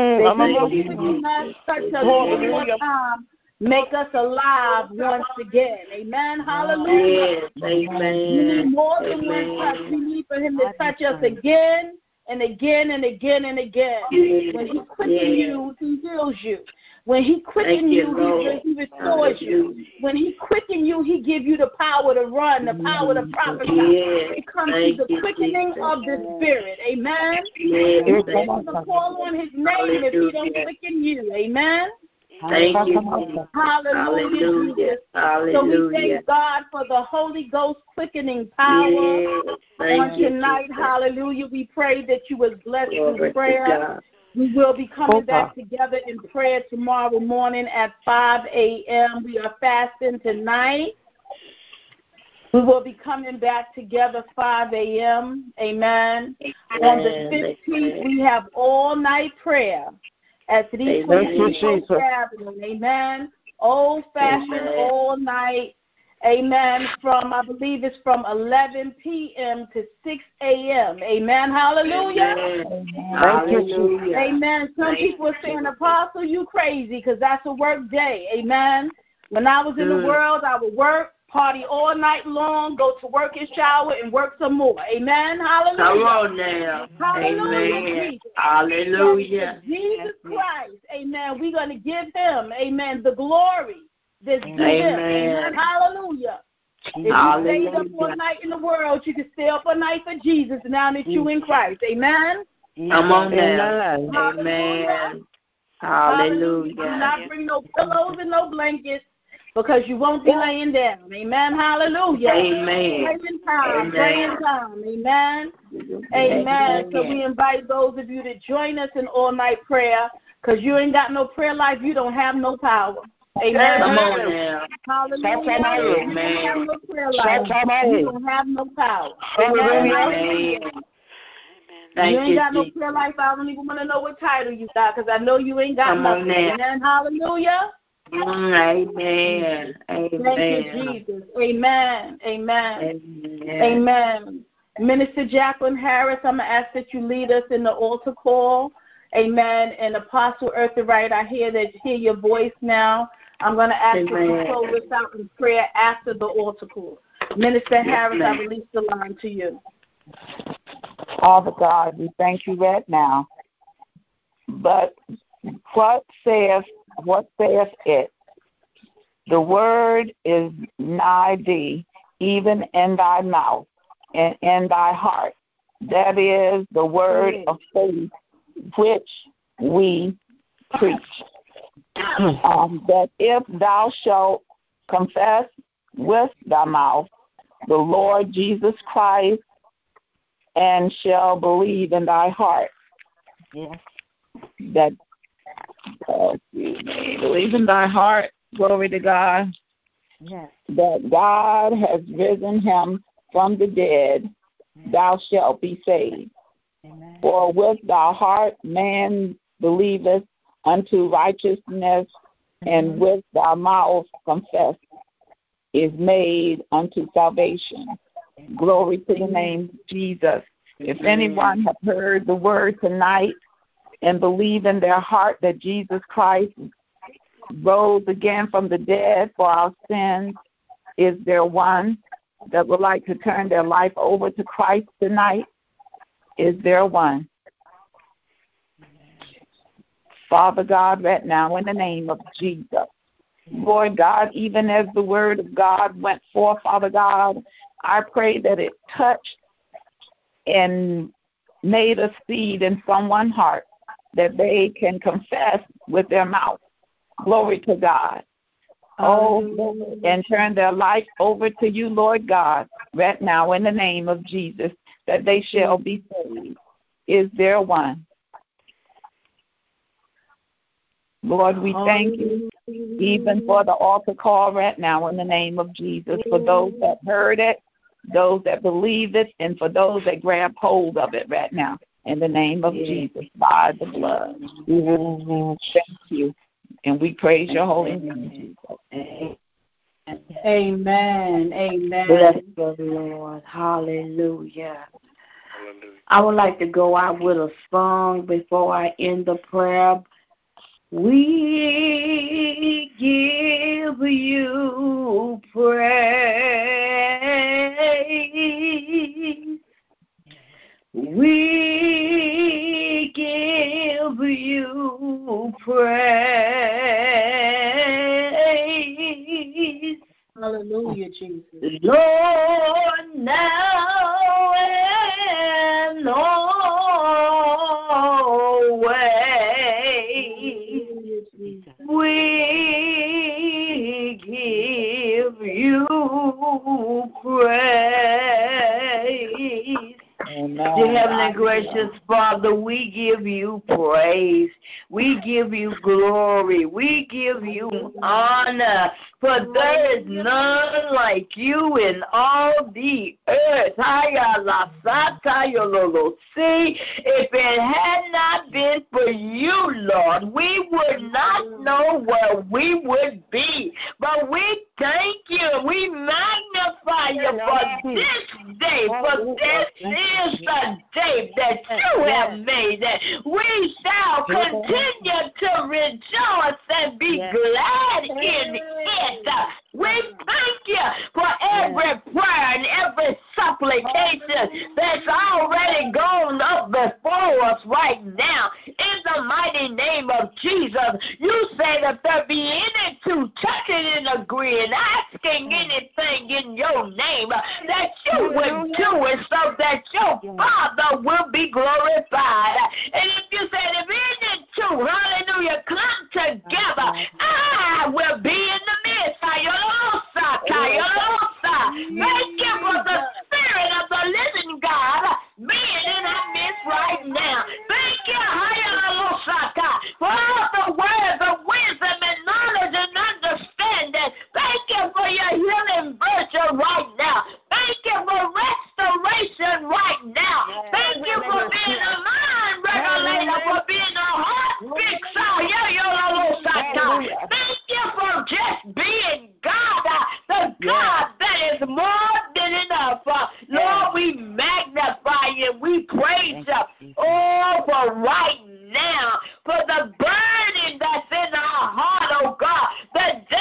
Touch us one more time. Make us alive once again. Amen. Hallelujah. Yes, amen. We need more than one touch. We need for him to touch us again and again and again and again. Yes. When he quickens Yes. you, he heals you. When he quickens you, you, he, he restores you. When he quickens you, he gives you the power to run, the power to prophesy. Yes. It comes Thank through the you, quickening Jesus. of the Spirit. Amen. Yes. You can't even call on his name if he don't Hallelujah. quicken you. Amen. Thank you, Jesus. Hallelujah. Hallelujah. Jesus. Hallelujah. So we thank God for the Holy Ghost quickening power Yes. Thank on you, tonight. Jesus. Hallelujah. We pray that you was blessed Glory through to prayer. God. We will be coming Oh, back God. together in prayer tomorrow morning at five a.m. We are fasting tonight. We will be coming back together five a.m. Amen. On the fifteenth, we have all night prayer at three twenty-six Avenue. Amen. Old fashioned all night. Amen. From, I believe it's from eleven p.m. to six a.m. Amen. Hallelujah. Amen. Hallelujah. Amen. Some Thank people are saying, you. Apostle, you crazy, because that's a work day. Amen. When I was in the Mm. world, I would work, party all night long, go to work and shower, and work some more. Amen. Hallelujah. Come on now. Hallelujah. Amen. Jesus. Hallelujah. So Jesus Christ. Amen. We're going to give him, amen, the glory that's due him. Amen. Hallelujah. If you stayed up all night in the world, you can stay up all night for Jesus now that you in Christ. Amen. Come on now. Hallelujah. Amen. Hallelujah. Do Hallelujah. not bring no pillows and no blankets because you won't be laying down. Amen. Hallelujah. Amen. Praying time. Amen. Praying time. Amen. Amen. So we invite those of you to join us in all-night prayer because you ain't got no prayer life. You don't have no power. Amen. Come on now. Hallelujah. Amen. You don't have no prayer life. You don't have no power. Amen. Amen. Thank you ain't you, got no Jesus. prayer life. I don't even want to know what title you got because I know you ain't got Come on nothing. now. Amen. Hallelujah. Mm, amen. Amen. Thank you, Jesus. Amen. Amen. Amen. Amen. Minister Jacqueline Harris, I'm going to ask that you lead us in the altar call. Amen. And Apostle Eartha Wright, I hear that hear your voice now. I'm going to ask you Amen. to close this out in prayer after the altar call. Minister Harris, I release the line to you. Father God, we thank you right now. But what saith, what saith it? The word is nigh thee, even in thy mouth and in thy heart. That is the word of faith which we preach. Um, that if thou shalt confess with thy mouth the Lord Jesus Christ and shall believe in thy heart, Yes. that uh, believe in thy heart, glory to God, Yes. that God has risen him from the dead, thou shalt be saved. Amen. For with thy heart man believeth unto righteousness, mm-hmm. and with thy mouth confess is made unto salvation. Amen. Glory to the name of Jesus. If mm-hmm. anyone have heard the word tonight and believe in their heart that Jesus Christ rose again from the dead for our sins, is there one that would like to turn their life over to Christ tonight? Is there one? Father God, right now, in the name of Jesus, Lord God, even as the word of God went forth, Father God, I pray that it touched and made a seed in someone's heart that they can confess with their mouth. Glory to God. Oh, and turn their life over to you, Lord God, right now in the name of Jesus, that they shall be saved. Is there one? Lord, we thank you even for the altar call right now in the name of Jesus, for those that heard it, those that believe it, and for those that grab hold of it right now in the name of Jesus by the blood. Thank you. And we praise your holy name, Jesus. Amen. Amen. Bless the Lord. Hallelujah. Hallelujah. I would like to go out with a song before I end the prayer. We give you praise. We give you praise. Hallelujah, Jesus. Lord, now and always, we give you praise. Amen. Dear Heavenly Gracious Father, we give you praise. We give you glory. We give you honor. For there is none like you in all the earth. See, if it had not been for you, Lord, we would not know where we would be. But we thank you. We magnify you for this day, for this is the day that you have made. We shall continue to rejoice and be glad in it. We thank you for every prayer and every supplication that's already gone up before us right now. In the mighty name of Jesus, you say that there be any two touching and agreeing, asking anything in your name, that you would do it so that your Father will be glorified. And if you said, if any two, hallelujah, come together, I will be in the midst. Thank you for the Spirit of the living God being in our midst right now. Thank you, for all the words of wisdom and knowledge and understanding. Thank you for your healing virtue right now. Thank you for restoration right now. Thank you for being a mind regulator, for being a heart fixer. Thank you for just being God, the God that is more than enough. Lord, we magnify you. We praise you. Oh, for right now, for the burden that's in our heart, oh God, the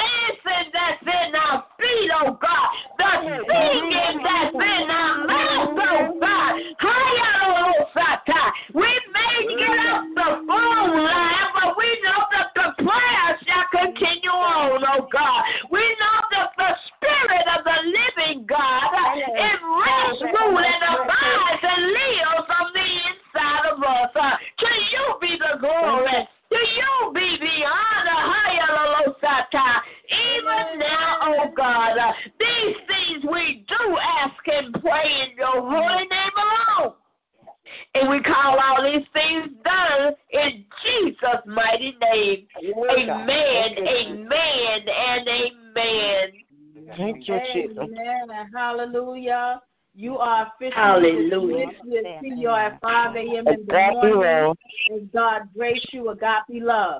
rule and abides and lives on the inside of us. Uh, to you be the glory. To you be the honor. Even now, oh God, uh, these things we do ask and pray in your holy name alone. And we call all these things done in Jesus' mighty name. Amen, amen, and amen. Thank you, Jesus. Amen. Hallelujah. You are officially dismissed with your five a.m. in the morning. And God grace you agape love.